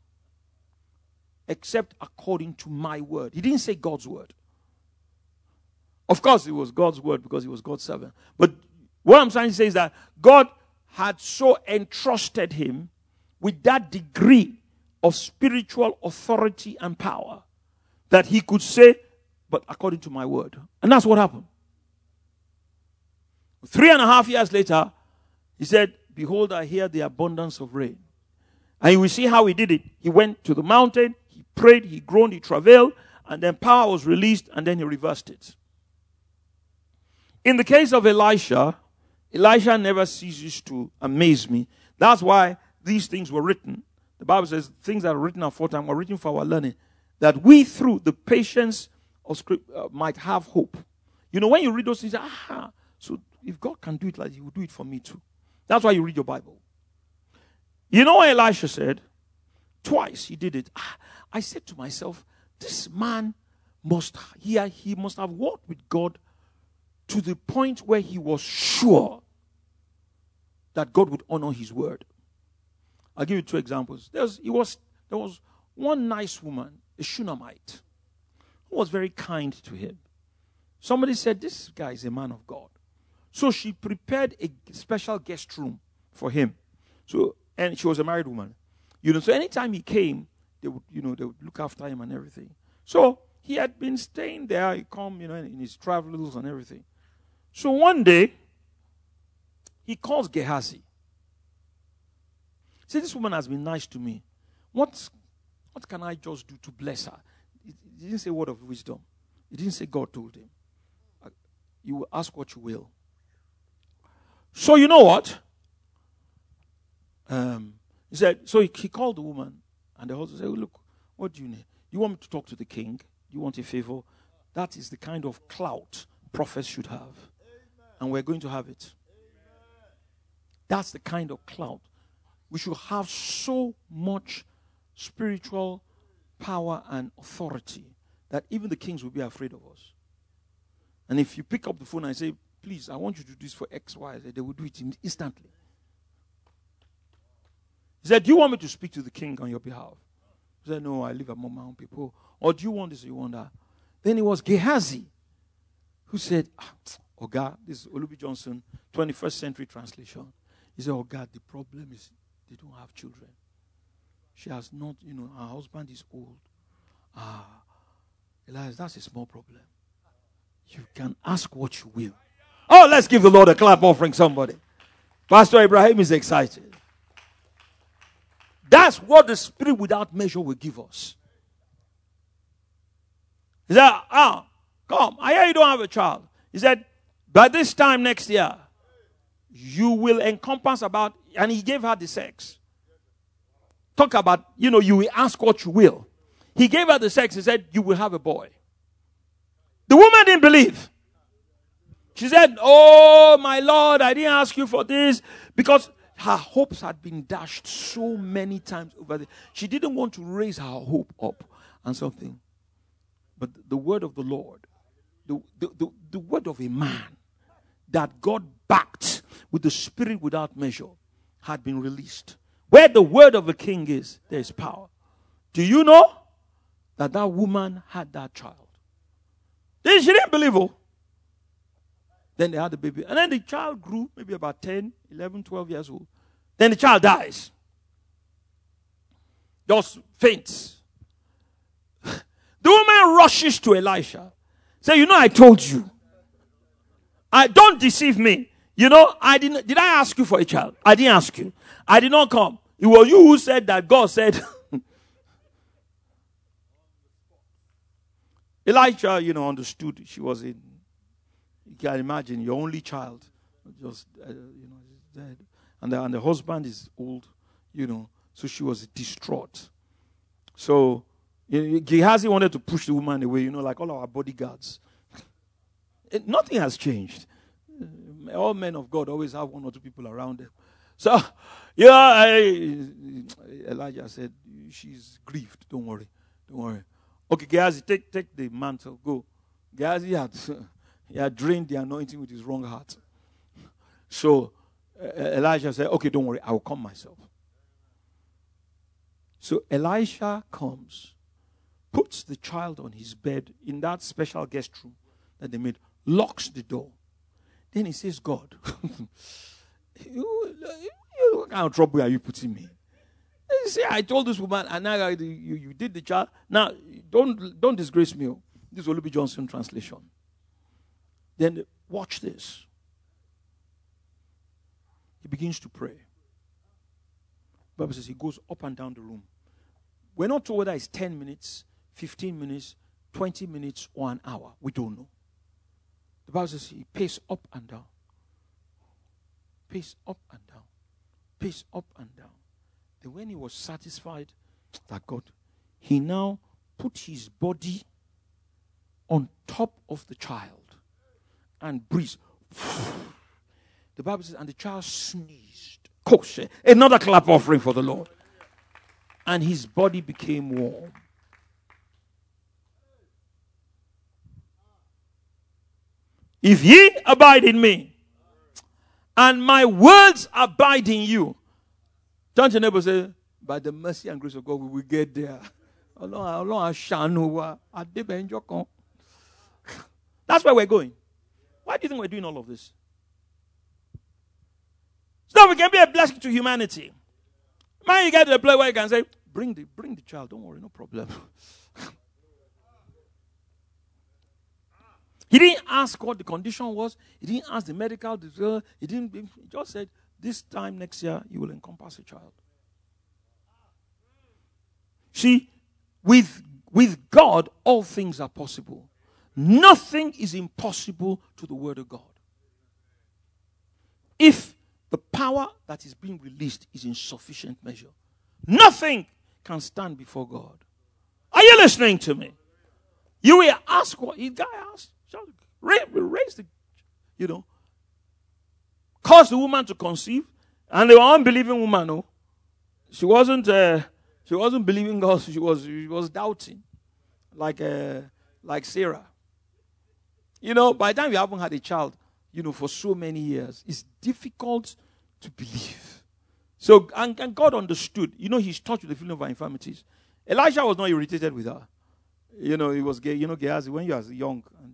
except according to my word. He didn't say God's word. Of course, it was God's word because he was God's servant. But what I'm trying to say is that God had so entrusted him with that degree of spiritual authority and power that he could say, but according to my word. And that's what happened. 3.5 years later, he said, behold, I hear the abundance of rain. And you will see how he did it. He went to the mountain, he prayed, he groaned, he travailed, and then power was released, and then he reversed it. In the case of Elisha, Elisha never ceases to amaze me. That's why these things were written. The Bible says things that are written aforetime were written for our learning, that we through the patience of Scripture might have hope. You know, when you read those things, so if God can do it like he will do it for me too. That's why you read your Bible. You know what Elisha said? Twice he did it. I said to myself, this man he must have walked with God to the point where he was sure that God would honor his word. I'll give you 2 examples. There was one nice woman, a Shunammite, who was very kind to him. Somebody said, this guy is a man of God. So she prepared a special guest room for him. And she was a married woman. You know, so anytime he came, they would look after him and everything. So he had been staying there. He come, in his travels and everything. So one day, he calls Gehazi. He said, this woman has been nice to me. What can I just do to bless her? He didn't say word of wisdom. He didn't say God told him. You will ask what you will. So you know what? He said, so he called the woman, and the husband said, look, what do you need? You want me to talk to the king? You want a favor? That is the kind of clout prophets should have. And we're going to have it. That's the kind of clout. We should have so much spiritual power and authority that even the kings will be afraid of us. And if you pick up the phone and say, please, I want you to do this for X, Y, Z, they will do it instantly. He said, do you want me to speak to the king on your behalf? He said, no, I live among my own people. Or do you want this or you want that? Then it was Gehazi who said, oh God, this is Olubi Johnson, 21st century translation. He said, oh God, the problem is they don't have children. She has not, her husband is old. Elias, that's a small problem. You can ask what you will. Oh, let's give the Lord a clap offering, somebody. Pastor Abraham is excited. That's what the Spirit without measure will give us. He said, come, I hear you don't have a child. He said, by this time next year, you will encompass about, and he gave her the sex. Talk about, you will ask what you will. He gave her the sex. He said, you will have a boy. The woman didn't believe. She said, oh, my Lord, I didn't ask you for this. Because her hopes had been dashed so many times over there. She didn't want to raise her hope up and something. But the word of the Lord, the word of a man that God backed with the Spirit without measure had been released. Where the word of a king is, there is power. Do you know that woman had that child? She didn't believe it. Then they had the baby. And then the child grew, maybe about 10, 11, 12 years old. Then the child dies. Just faints. The woman rushes to Elisha. Say, I told you. Don't deceive me. Did I ask you for a child? I didn't ask you. I did not come. It was you who said that God said. Elijah, understood she was in. You can imagine your only child, just, dead. And the husband is old, So she was distraught. So Gehazi wanted to push the woman away, like all our bodyguards. Nothing has changed. All men of God always have one or two people around them. So, Elijah said, she's grieved. Don't worry. Okay, Gehazi, take the mantle. Go. Gehazi had drained the anointing with his wrong heart. So, Elijah said, okay, don't worry. I will come myself. So, Elisha comes, puts the child on his bed in that special guest room that they made, locks the door. Then he says, God, what kind of trouble are you putting me in? He said, I told this woman, and now you did the child. Now, don't disgrace me. This is Olubi Johnson translation. Then watch this. He begins to pray. The Bible says he goes up and down the room. We're not told whether it's 10 minutes, 15 minutes, 20 minutes, or an hour. We don't know. The Bible says he paced up and down. Paced up and down. Paced up and down. Then when he was satisfied that God, he now put his body on top of the child and breathed. The Bible says, and the child sneezed. Kosher. Another clap offering for the Lord. And his body became warm. If ye abide in me, and my words abide in you. Turn to your neighbor and say, by the mercy and grace of God, we will get there. That's where we're going. Why do you think we're doing all of this? So we can be a blessing to humanity. Man, you get to the place where you can say, bring the child, don't worry, no problem. He didn't ask what the condition was. He didn't ask the medical. He just said, this time next year, you will encompass a child. See, with God, all things are possible. Nothing is impossible to the word of God. If the power that is being released is in sufficient measure, nothing can stand before God. Are you listening to me? You will ask what the guy asked. Raise the, cause the woman to conceive, and they were unbelieving woman. No, she wasn't believing God. She was doubting, like Sarah. By the time you haven't had a child, for so many years, it's difficult to believe. So, and God understood. He's touched with the feeling of our infirmities. Elijah was not irritated with her. He was gay. Gehazi, when you are young and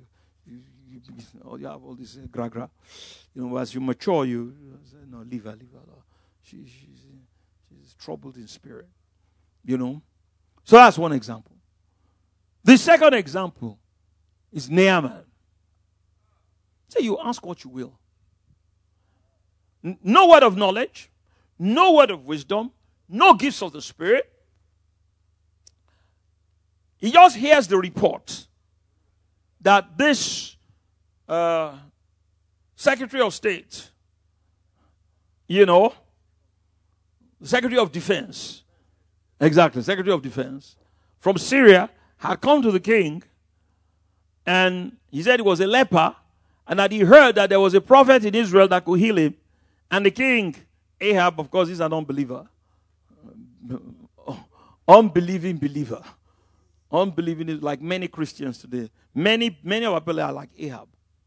you have all this gra. As you mature, you say, no, leave her. She's troubled in spirit. So that's one example. The second example is Naaman. Say you ask what you will. No word of knowledge, no word of wisdom, no gifts of the Spirit. He just hears the report that this Secretary of State, Secretary of Defense, Secretary of Defense, from Syria, had come to the king, and he said he was a leper, and that he heard that there was a prophet in Israel that could heal him. And the king, Ahab, of course, is an unbeliever. Unbelieving believer. Unbelieving is like many Christians today. Many of our people are like Ahab.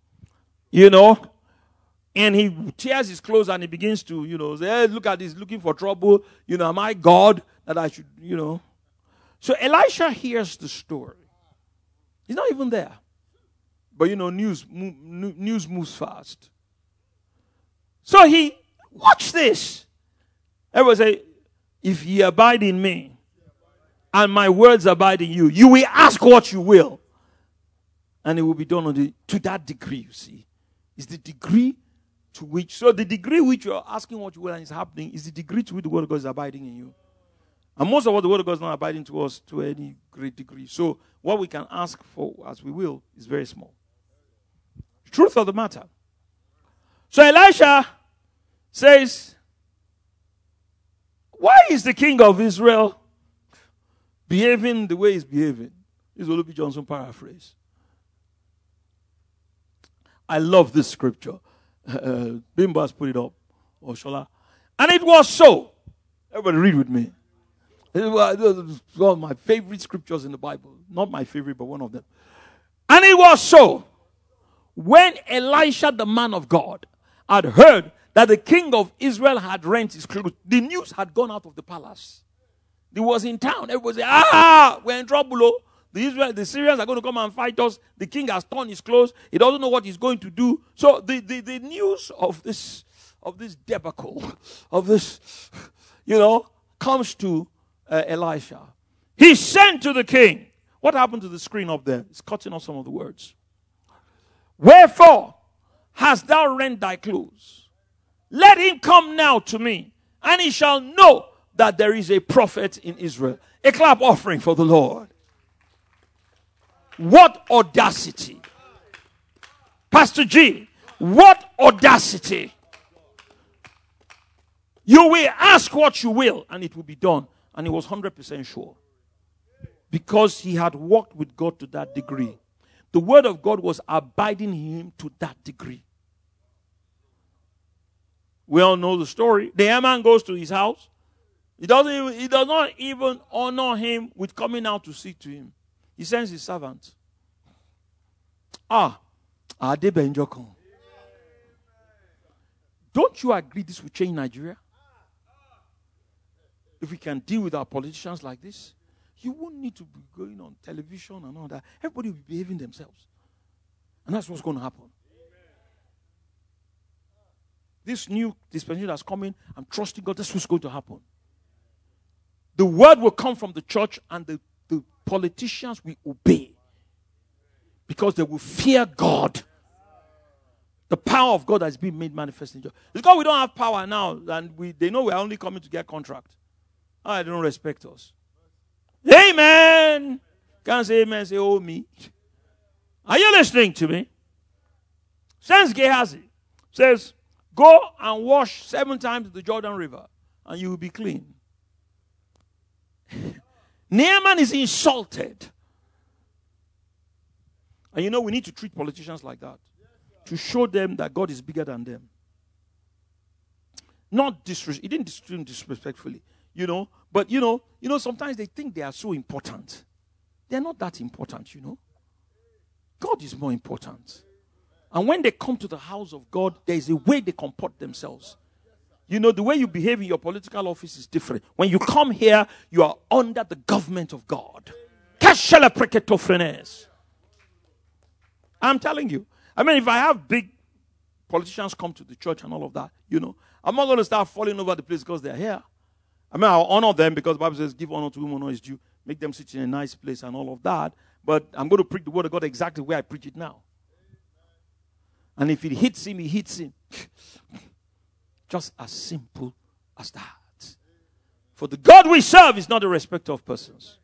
And he tears his clothes and he begins to, say, hey, look at this, looking for trouble. Am I God that I should, So Elisha hears the story. He's not even there. But, news moves fast. So watch this. Everybody say, if ye abide in me, and my words abide in you, you will ask what you will. And it will be done to that degree, you see. It's the degree to which, so the degree which you are asking what you will and it's happening is the degree to which the word of God is abiding in you. And most of what the word of God is not abiding to us to any great degree. So what we can ask for as we will is very small. Truth of the matter. So Elisha says, why is the king of Israel behaving the way he's behaving? This is Olubi Johnson paraphrase. I love this scripture. Bimbo has put it up. Or Shola. And it was so. Everybody read with me. This is one of my favorite scriptures in the Bible. Not my favorite, but one of them. And it was so. When Elisha, the man of God, had heard that the king of Israel had rent his clothes, the news had gone out of the palace. He was in town. Everybody said, we're in trouble. Oh. The Syrians are going to come and fight us. The king has torn his clothes. He doesn't know what he's going to do. So the news of this debacle, of this, comes to Elisha. He sent to the king. What happened to the screen up there? It's cutting off some of the words. Wherefore hast thou rent thy clothes? Let him come now to me, and he shall know that there is a prophet in Israel. A clap offering for the Lord. What audacity. Pastor G, what audacity. You will ask what you will, and it will be done. And he was 100% sure. Because he had walked with God to that degree. The word of God was abiding in him to that degree. We all know the story. The Haman goes to his house. He does not even honor him with coming out to see to him. He sends his servant. Don't you agree this will change Nigeria? If we can deal with our politicians like this, you won't need to be going on television and all that. Everybody will be behaving themselves. And that's what's going to happen. This new dispensation that's coming, I'm trusting God, that's what's going to happen. The word will come from the church and the politicians will obey. Because they will fear God. The power of God has been made manifest in church. It's because we don't have power now and they know we're only coming to get contract. They don't respect us. Amen. Can't say amen, say oh me. Are you listening to me? Sends Gehazi. Says, go and wash 7 times the Jordan River and you will be clean. Naaman is insulted. And we need to treat politicians like that. To show them that God is bigger than them. He didn't treat them disrespectfully. But sometimes they think they are so important. They're not that important, God is more important. And when they come to the house of God, there is a way they comport themselves. The way you behave in your political office is different. When you come here, you are under the government of God. I'm telling you. If I have big politicians come to the church and all of that, I'm not going to start falling over the place because they're here. I'll honor them because the Bible says, give honor to whom honor is due. Make them sit in a nice place and all of that. But I'm going to preach the word of God exactly where I preach it now. And if it hits him, he hits him. Just as simple as that. For the God we serve is not a respecter of persons.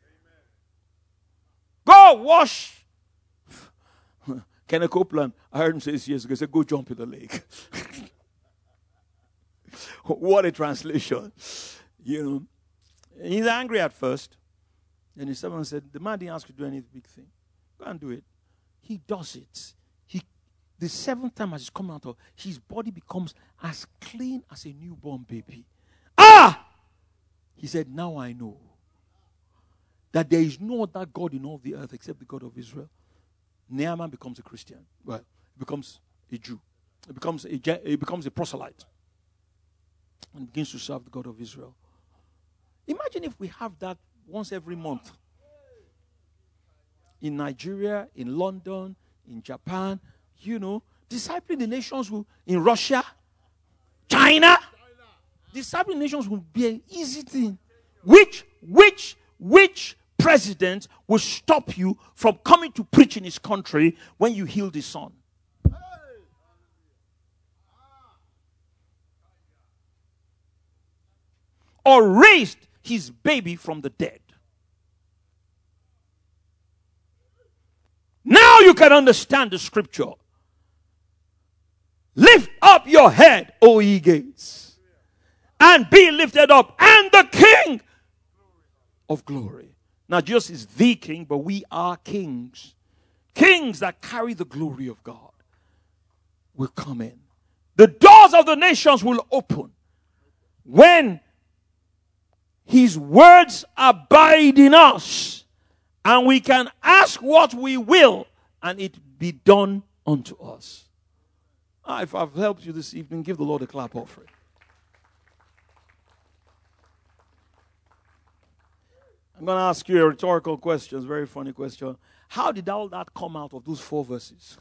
Go wash. Kenneth Copeland, I heard him say this years ago, he said, go jump in the lake. What a translation. He's angry at first. And his servant said, the man didn't ask you to do any big thing. Go and do it. He does it. The 7th time as he's coming out of, his body becomes as clean as a newborn baby. He said, now I know that there is no other God in all the earth except the God of Israel. Naaman becomes a Christian. Well, he becomes a Jew. He becomes a proselyte. And begins to serve the God of Israel. Imagine if we have that once every month. In Nigeria, in London, in Japan, discipling the nations in Russia, China. Discipling nations will be an easy thing. Which president will stop you from coming to preach in his country when you healed his son? Or raised his baby from the dead? Now you can understand the scripture. Lift up your head, O ye gates, and be lifted up, and the King of glory. Now, Jesus is the King, but we are kings. Kings that carry the glory of God will come in. The doors of the nations will open when His words abide in us, and we can ask what we will, and it be done unto us. If I've helped you this evening, give the Lord a clap offering. I'm going to ask you a rhetorical question, a very funny question. How did all that come out of those 4 verses?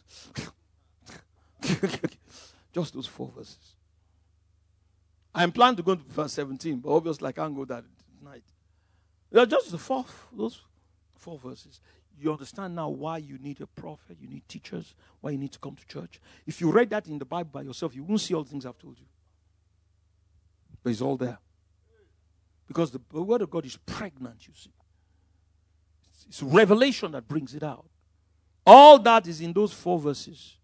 Just those 4 verses. I'm planning to go to verse 17, but obviously I can't go that night. They're just those 4 verses. You understand now why you need a prophet, you need teachers, why you need to come to church. If you read that in the Bible by yourself, you won't see all the things I've told you. But it's all there. Because the Word of God is pregnant, you see. It's revelation that brings it out. All that is in those 4 verses.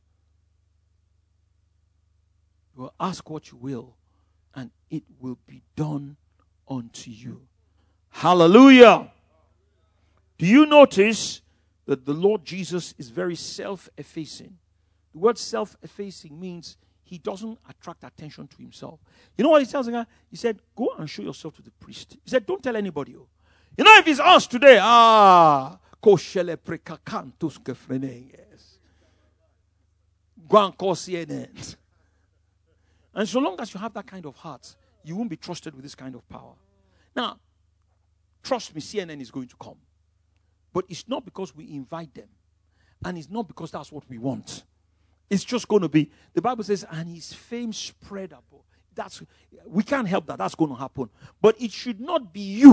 You will ask what you will, and it will be done unto you. Hallelujah. Do you notice that the Lord Jesus is very self-effacing? The word self-effacing means He doesn't attract attention to Himself. You know what He tells the guy? He said, go and show yourself to the priest. He said, don't tell anybody. You know, if it's us today, koshele prekakantus kefrenes. Go and call CNN. And so long as you have that kind of heart, you won't be trusted with this kind of power. Now, trust me, CNN is going to come. But it's not because we invite them. And it's not because that's what we want. It's just going to be, the Bible says, and his fame spread abroad. We can't help that. That's going to happen. But it should not be you.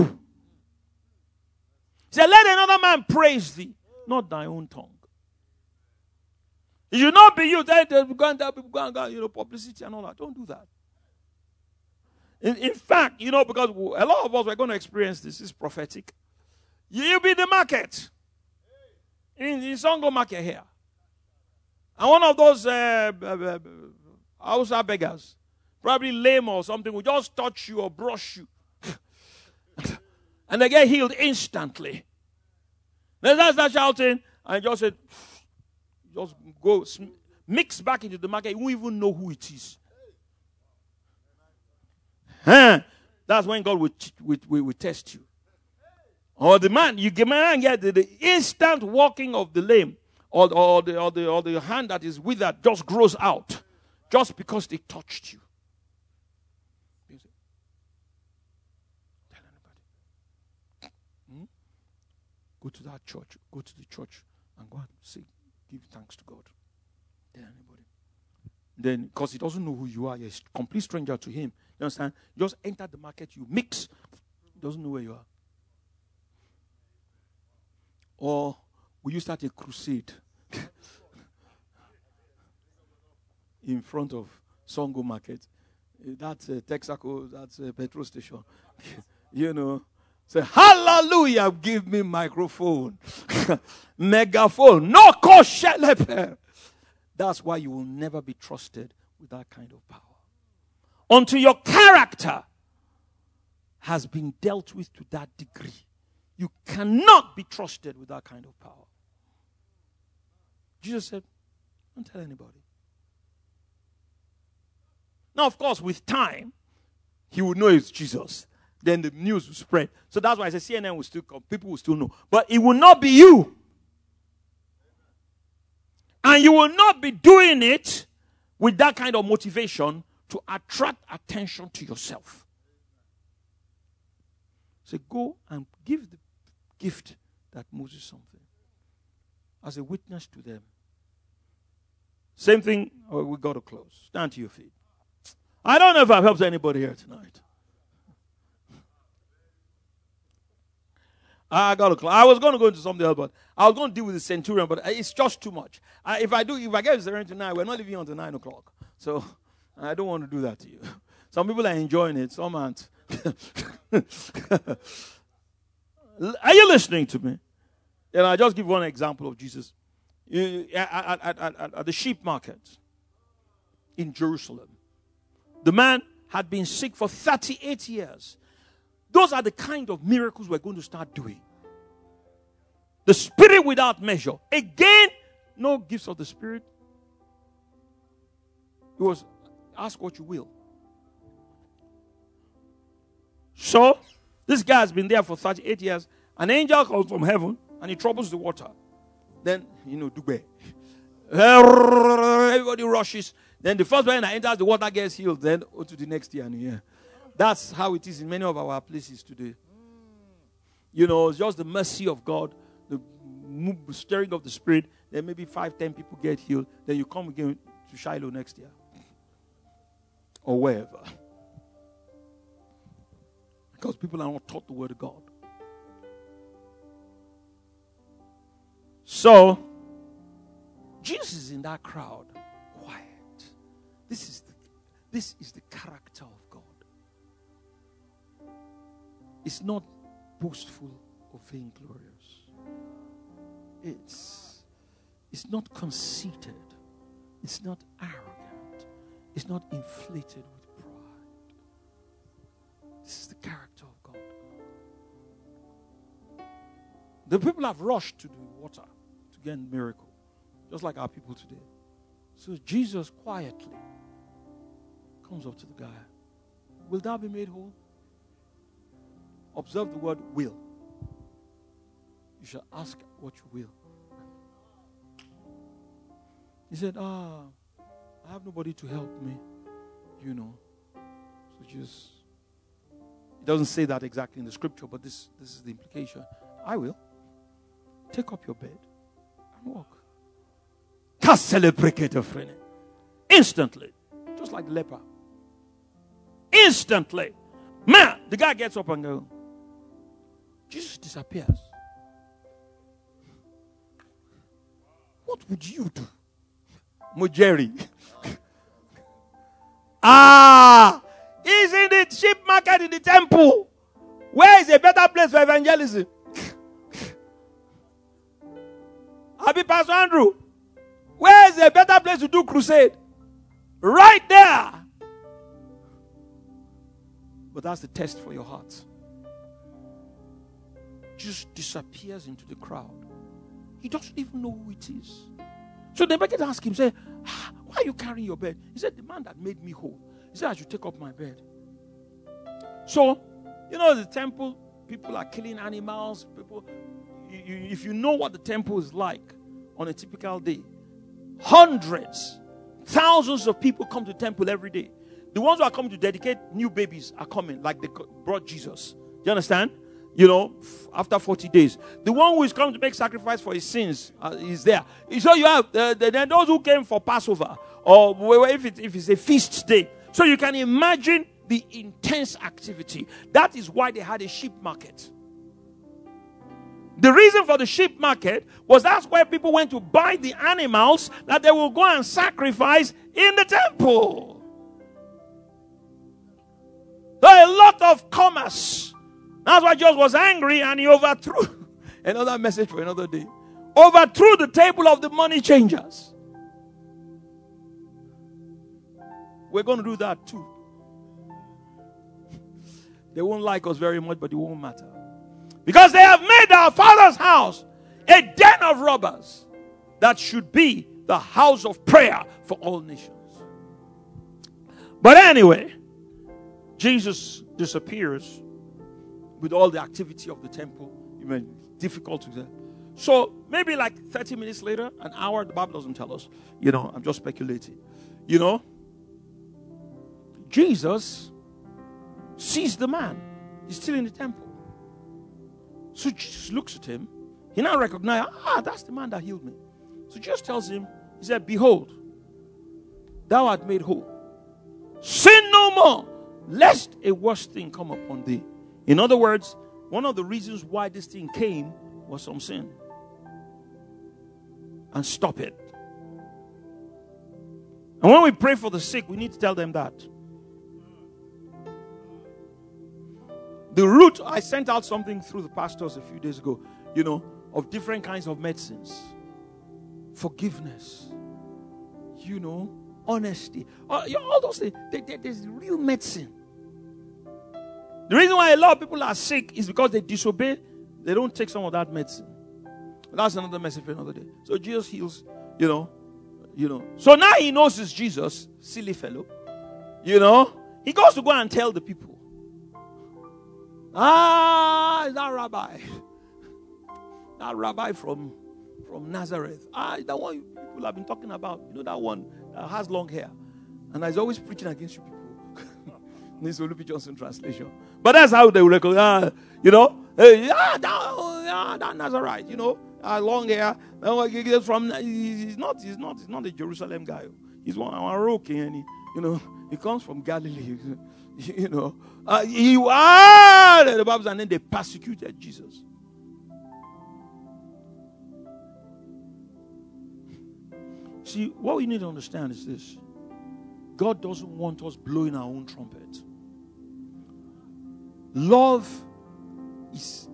He said, let another man praise thee, not thy own tongue. It should not be you. Go and tell people, publicity and all that. Don't do that. In fact, because a lot of us are going to experience this. It's prophetic. You'll be the market. In Songo market here. And one of those Hausa beggars, probably lame or something, will just touch you or brush you. And they get healed instantly. Then that's that shouting, and just said, just go, mix back into the market. You won't even know who it is. That's when God will test you. Or the man, you get the instant walking of the lame, or the hand that is withered just grows out, just because they touched you. Tell anybody. Go to that church. Go to the church and go and say, give thanks to God. Tell anybody. Then, because he doesn't know who you are, you're a complete stranger to him. You understand? Just enter the market, you mix. He doesn't know where you are. Or will you start a crusade in front of Songo Market? That's Texaco, that's a petrol station. Say, hallelujah, give me microphone. Megaphone. No kosheleper. That's why you will never be trusted with that kind of power. Until your character has been dealt with to that degree. You cannot be trusted with that kind of power. Jesus said, don't tell anybody. Now, of course, with time, he would know it's Jesus. Then the news will spread. So that's why I said CNN will still come. People will still know. But it will not be you. And you will not be doing it with that kind of motivation to attract attention to yourself. So go and give the gift that Moses something as a witness to them. Same thing, we got to close. Stand to your feet. I don't know if I've helped anybody here tonight. I got to close. I was going to go into something else, but I was going to deal with the centurion, but it's just too much. If I get the centurion tonight, we're not leaving until 9 o'clock. So I don't want to do that to you. Some people are enjoying it, some aren't. Are you listening to me? And I'll just give one example of Jesus. At the sheep market, in Jerusalem. The man had been sick for 38 years. Those are the kind of miracles we're going to start doing. The Spirit without measure. Again, no gifts of the Spirit. It was ask what you will. So, this guy has been there for 38 years. An angel comes from heaven and he troubles the water. Then, Dugbe. Everybody rushes. Then the first person that enters the water gets healed. Then to the next year. That's how it is in many of our places today. It's just the mercy of God, the stirring of the Spirit. Then maybe 5-10 people get healed. Then you come again to Shiloh next year. Or wherever. Because people are not taught the word of God. So, Jesus is in that crowd, quiet. This is the character of God. It's not boastful or vainglorious. It's not conceited. It's not arrogant. It's not inflated with pride. This is the character of God. The people have rushed to the water to get a miracle, just like our people today. So Jesus quietly comes up to the guy. Will thou be made whole? Observe the word will. You shall ask what you will. He said, I have nobody to help me, So just, it doesn't say that exactly in the scripture, but this is the implication. I will. Take up your bed and walk. Instantly. Just like the leper. Instantly. Man, the guy gets up and goes. Jesus disappears. What would you do? Mujeri. He's in the sheep market in the temple. Where is a better place for evangelism? Abi Pastor Andrew, where is a better place to do crusade? Right there. But that's the test for your heart. Just disappears into the crowd. He doesn't even know who it is. So they begin to ask him, say, why are you carrying your bed? He said, the man that made me whole. He said, I should take up my bed. So, the temple, people are killing animals. People, if you know what the temple is like on a typical day, hundreds, thousands of people come to the temple every day. The ones who are coming to dedicate new babies are coming, like they brought Jesus. Do you understand? After 40 days. The one who is coming to make sacrifice for his sins is there. So you have then those who came for Passover, or if it's a feast day. So you can imagine the intense activity. That is why they had a sheep market. The reason for the sheep market was that's where people went to buy the animals that they will go and sacrifice in the temple. So a lot of commerce. That's why Jesus was angry and he overthrew. Another message for another day. Overthrew the table of the money changers. We're going to do that too. They won't like us very much, but it won't matter. Because they have made our Father's house a den of robbers that should be the house of prayer for all nations. But anyway, Jesus disappears with all the activity of the temple. Difficult to say. So maybe like 30 minutes later, an hour, the Bible doesn't tell us. I'm just speculating. Jesus sees the man. He's still in the temple. So Jesus looks at him. He now recognizes, that's the man that healed me. So Jesus tells him, he said, behold, thou art made whole. Sin no more, lest a worse thing come upon thee. In other words, one of the reasons why this thing came was some sin. And stop it. And when we pray for the sick, we need to tell them that. The root, I sent out something through the pastors a few days ago, of different kinds of medicines. Forgiveness. honesty. All those things. There's real medicine. The reason why a lot of people are sick is because they disobey. They don't take some of that medicine. That's another message for another day. So Jesus heals, you know. So now he knows it's Jesus, silly fellow. He goes to go and tell the people. That rabbi. That rabbi from Nazareth. That one people have been talking about. That one that has long hair. And is always preaching against you people. This is Olupi Johnson translation. But that's how they will recognize, that Nazarite, long hair. He's not a Jerusalem guy. He's one Aroke, and he comes from Galilee. The Bible says, and then they persecuted Jesus. See, what we need to understand is this: God doesn't want us blowing our own trumpet. Love is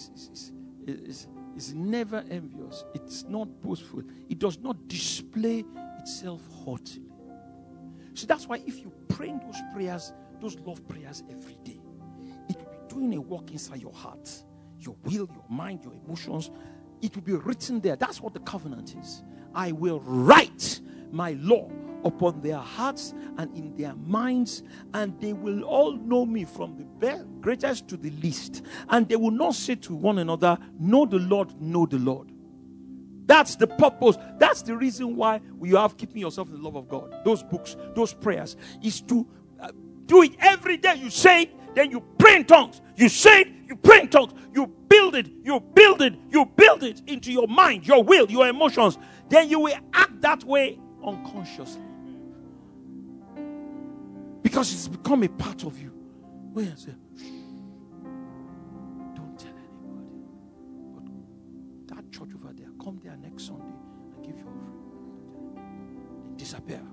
never envious. It's not boastful. It does not display itself haughtily. So that's why if you pray those prayers, those love prayers every day, it will be doing a work inside your heart, your will, your mind, your emotions. It will be written there. That's what the covenant is. I will write my law upon their hearts and in their minds, and they will all know me from the greatest to the least. And they will not say to one another, know the Lord, know the Lord. That's the purpose. That's the reason why you have keeping yourself in the love of God. Those books, those prayers, is to do it every day. You say it, then you pray in tongues. You say it, you pray in tongues. You build it, you build it, you build it into your mind, your will, your emotions. Then you will act that way unconsciously. Because it's become a part of you. When you say, don't tell anybody. But that church over there, come there next Sunday and give your offering. They disappear.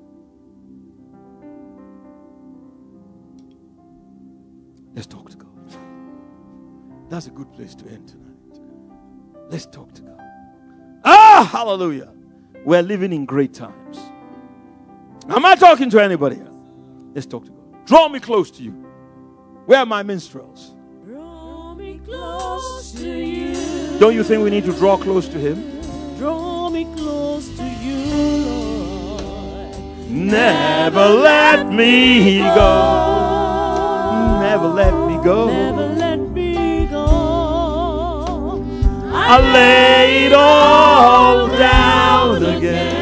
Let's talk to God. That's a good place to end tonight. Let's talk to God. Hallelujah. We're living in great times. Am I talking to anybody else? Let's talk to God. Draw me close to you. Where are my minstrels? Draw me close to you. Don't you think we need to draw close to Him? Draw me close to you, Lord. Never let me go. Never let me go. Never let me go. I lay it all down again.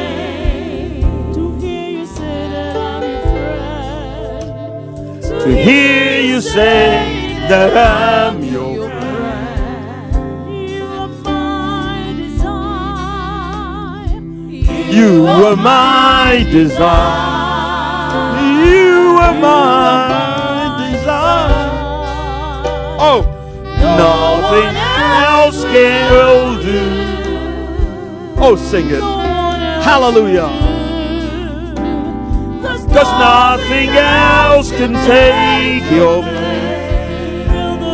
To hear you say that I'm your friend. You are my desire. You are my desire. You are my desire. Oh, nothing else will do. Oh, sing it. Hallelujah. Because nothing else can take your place.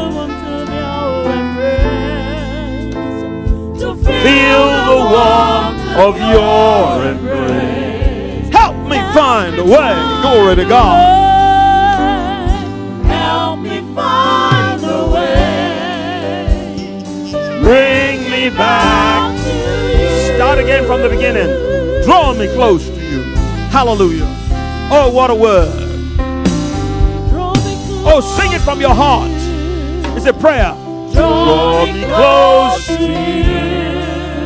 Feel the warmth of your embrace. Help me find a way. Glory to God. Help me find a way. Bring me back to you. Start again from the beginning. Draw me close to you. Hallelujah. Oh, what a word. Oh, sing it from your heart. It's a prayer. Draw me close to you.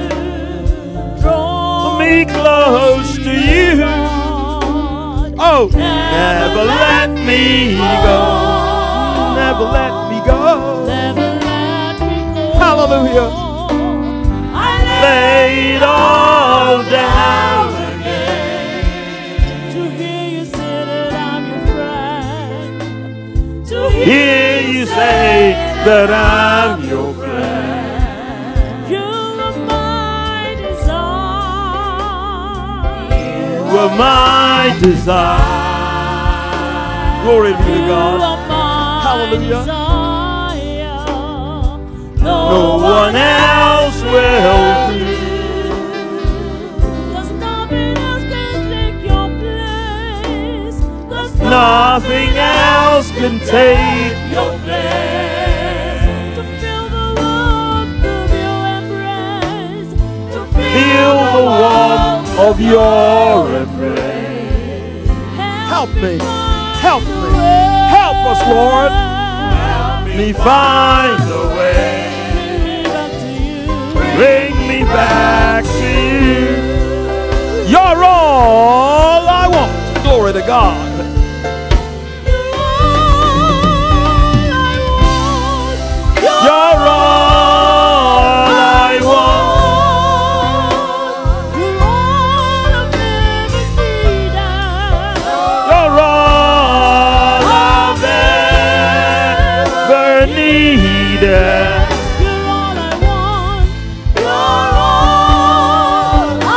Draw me close to you. Oh, never let me go. Never let me go. Hallelujah. I Lay it all down. Hear you say that I'm your friend. You are my desire. You are my desire. Glory be to God. Hallelujah. No one else will do. 'Cause nothing else can take your place. nothing else can take your place. To feel the warmth of your embrace. To feel the warmth of your embrace. Help me, help me, help us, Lord. Help me find a way. Bring me back to you. You're all I want. Glory to God. You're all I want. You're all I've ever needed. You're all I've ever needed. You're all I want. You're all I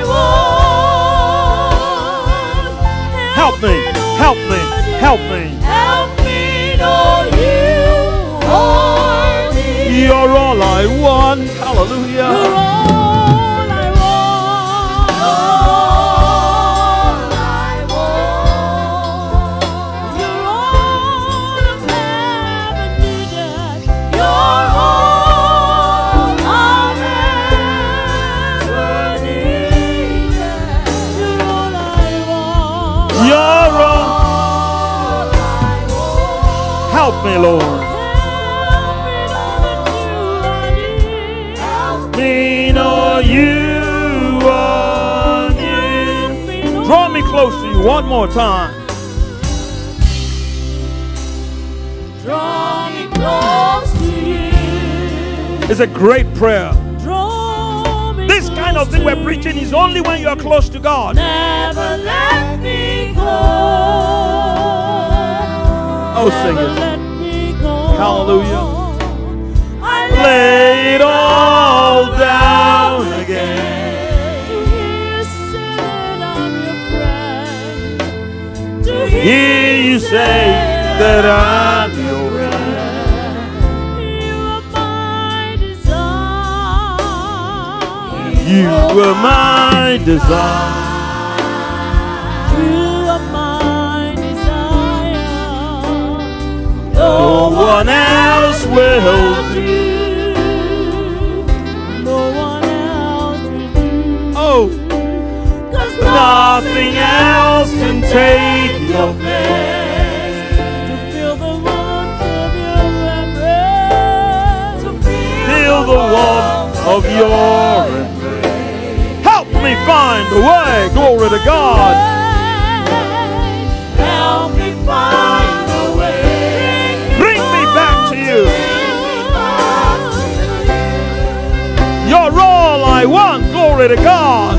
want. Help me, help me, help me. Help me know you are me. You're all I want. Hallelujah. You're all I want. All I want. You're all I've ever needed. You're all I've ever needed. You're all I want. You're all. All I want. Help me, Lord. Me know you are near. Draw me close to you one more time. Draw me close to you. It's a great prayer. Draw me This kind of thing we're preaching is only when you're close to God. Never let me go. Oh, sing Never it. let me go. Hallelujah. I Lay it all down again. To hear you say that I'm your friend. To Hear you say that I'm your friend. You are my desire. You were my desire. You are my desire. No one else will do. No one else will do. Oh, 'Cause nothing else can take your place. To feel the warmth of your embrace. To Feel the warmth of your embrace. Help me find a way. Glory to God. Help me find a way. Bring me back to you. You're all I want. Glory to God.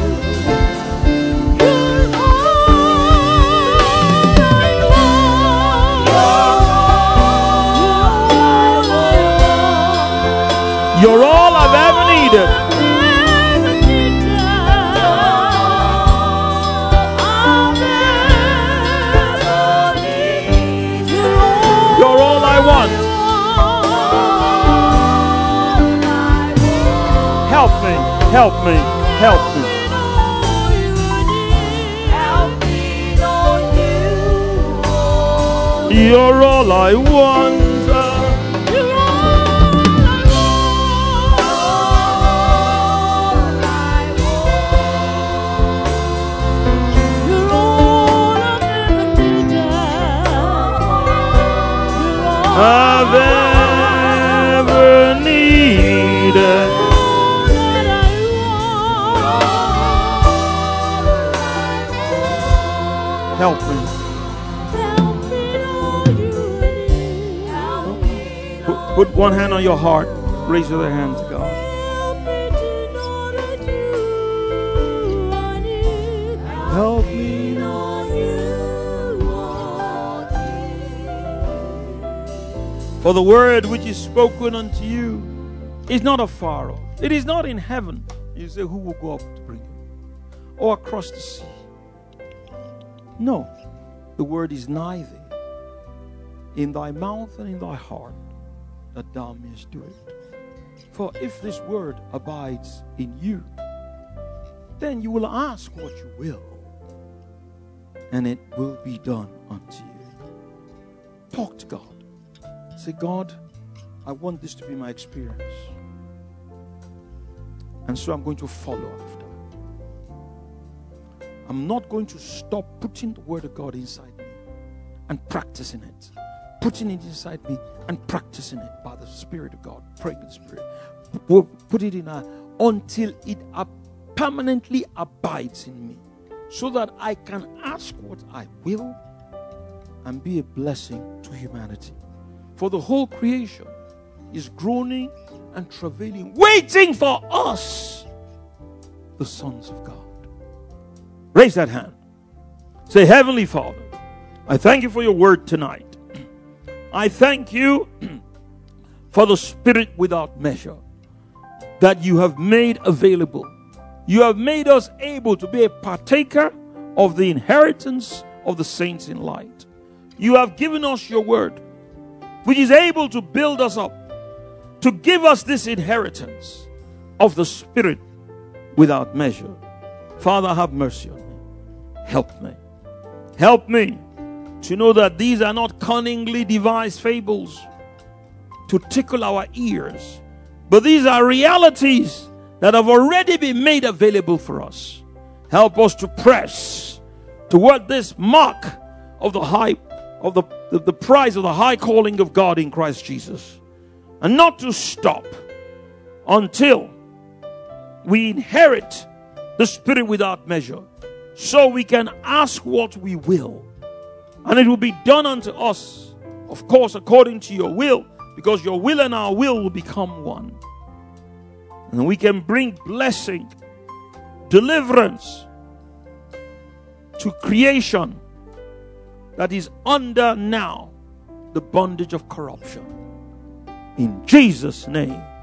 You're all I've ever needed. You're all I want. Help me, help me, help me. You're all I want. I've ever needed. Help me. Put one hand on your heart. Raise your other hand to God. Help me. For the word which is spoken unto you is not afar off. It is not in heaven. You say, who will go up to bring it? Or across the sea? No. The word is nigh thee, in thy mouth and in thy heart, that thou mayest do it. For if this word abides in you, then you will ask what you will, and it will be done unto you. Talk to God. Say, God, I want this to be my experience. And so I'm going to follow after. I'm not going to stop putting the word of God inside me and practicing it. Putting it inside me and practicing it by the Spirit of God. Praying with the Spirit. Put it in until it permanently abides in me. So that I can ask what I will and be a blessing to humanity. For the whole creation is groaning and travailing, waiting for us, the sons of God. Raise that hand. Say, Heavenly Father, I thank you for your word tonight. I thank you for the Spirit without measure that you have made available. You have made us able to be a partaker of the inheritance of the saints in light. You have given us your word, which is able to build us up, to give us this inheritance of the Spirit without measure. Father, have mercy on me. Help me. Help me to know that these are not cunningly devised fables to tickle our ears, but these are realities that have already been made available for us. Help us to press toward this mark of the the prize of the high calling of God in Christ Jesus, and not to stop until we inherit the Spirit without measure, so we can ask what we will, and it will be done unto us, of course, according to your will, because your will and our will become one. And we can bring blessing, deliverance to creation that is under now the bondage of corruption. In Jesus' name.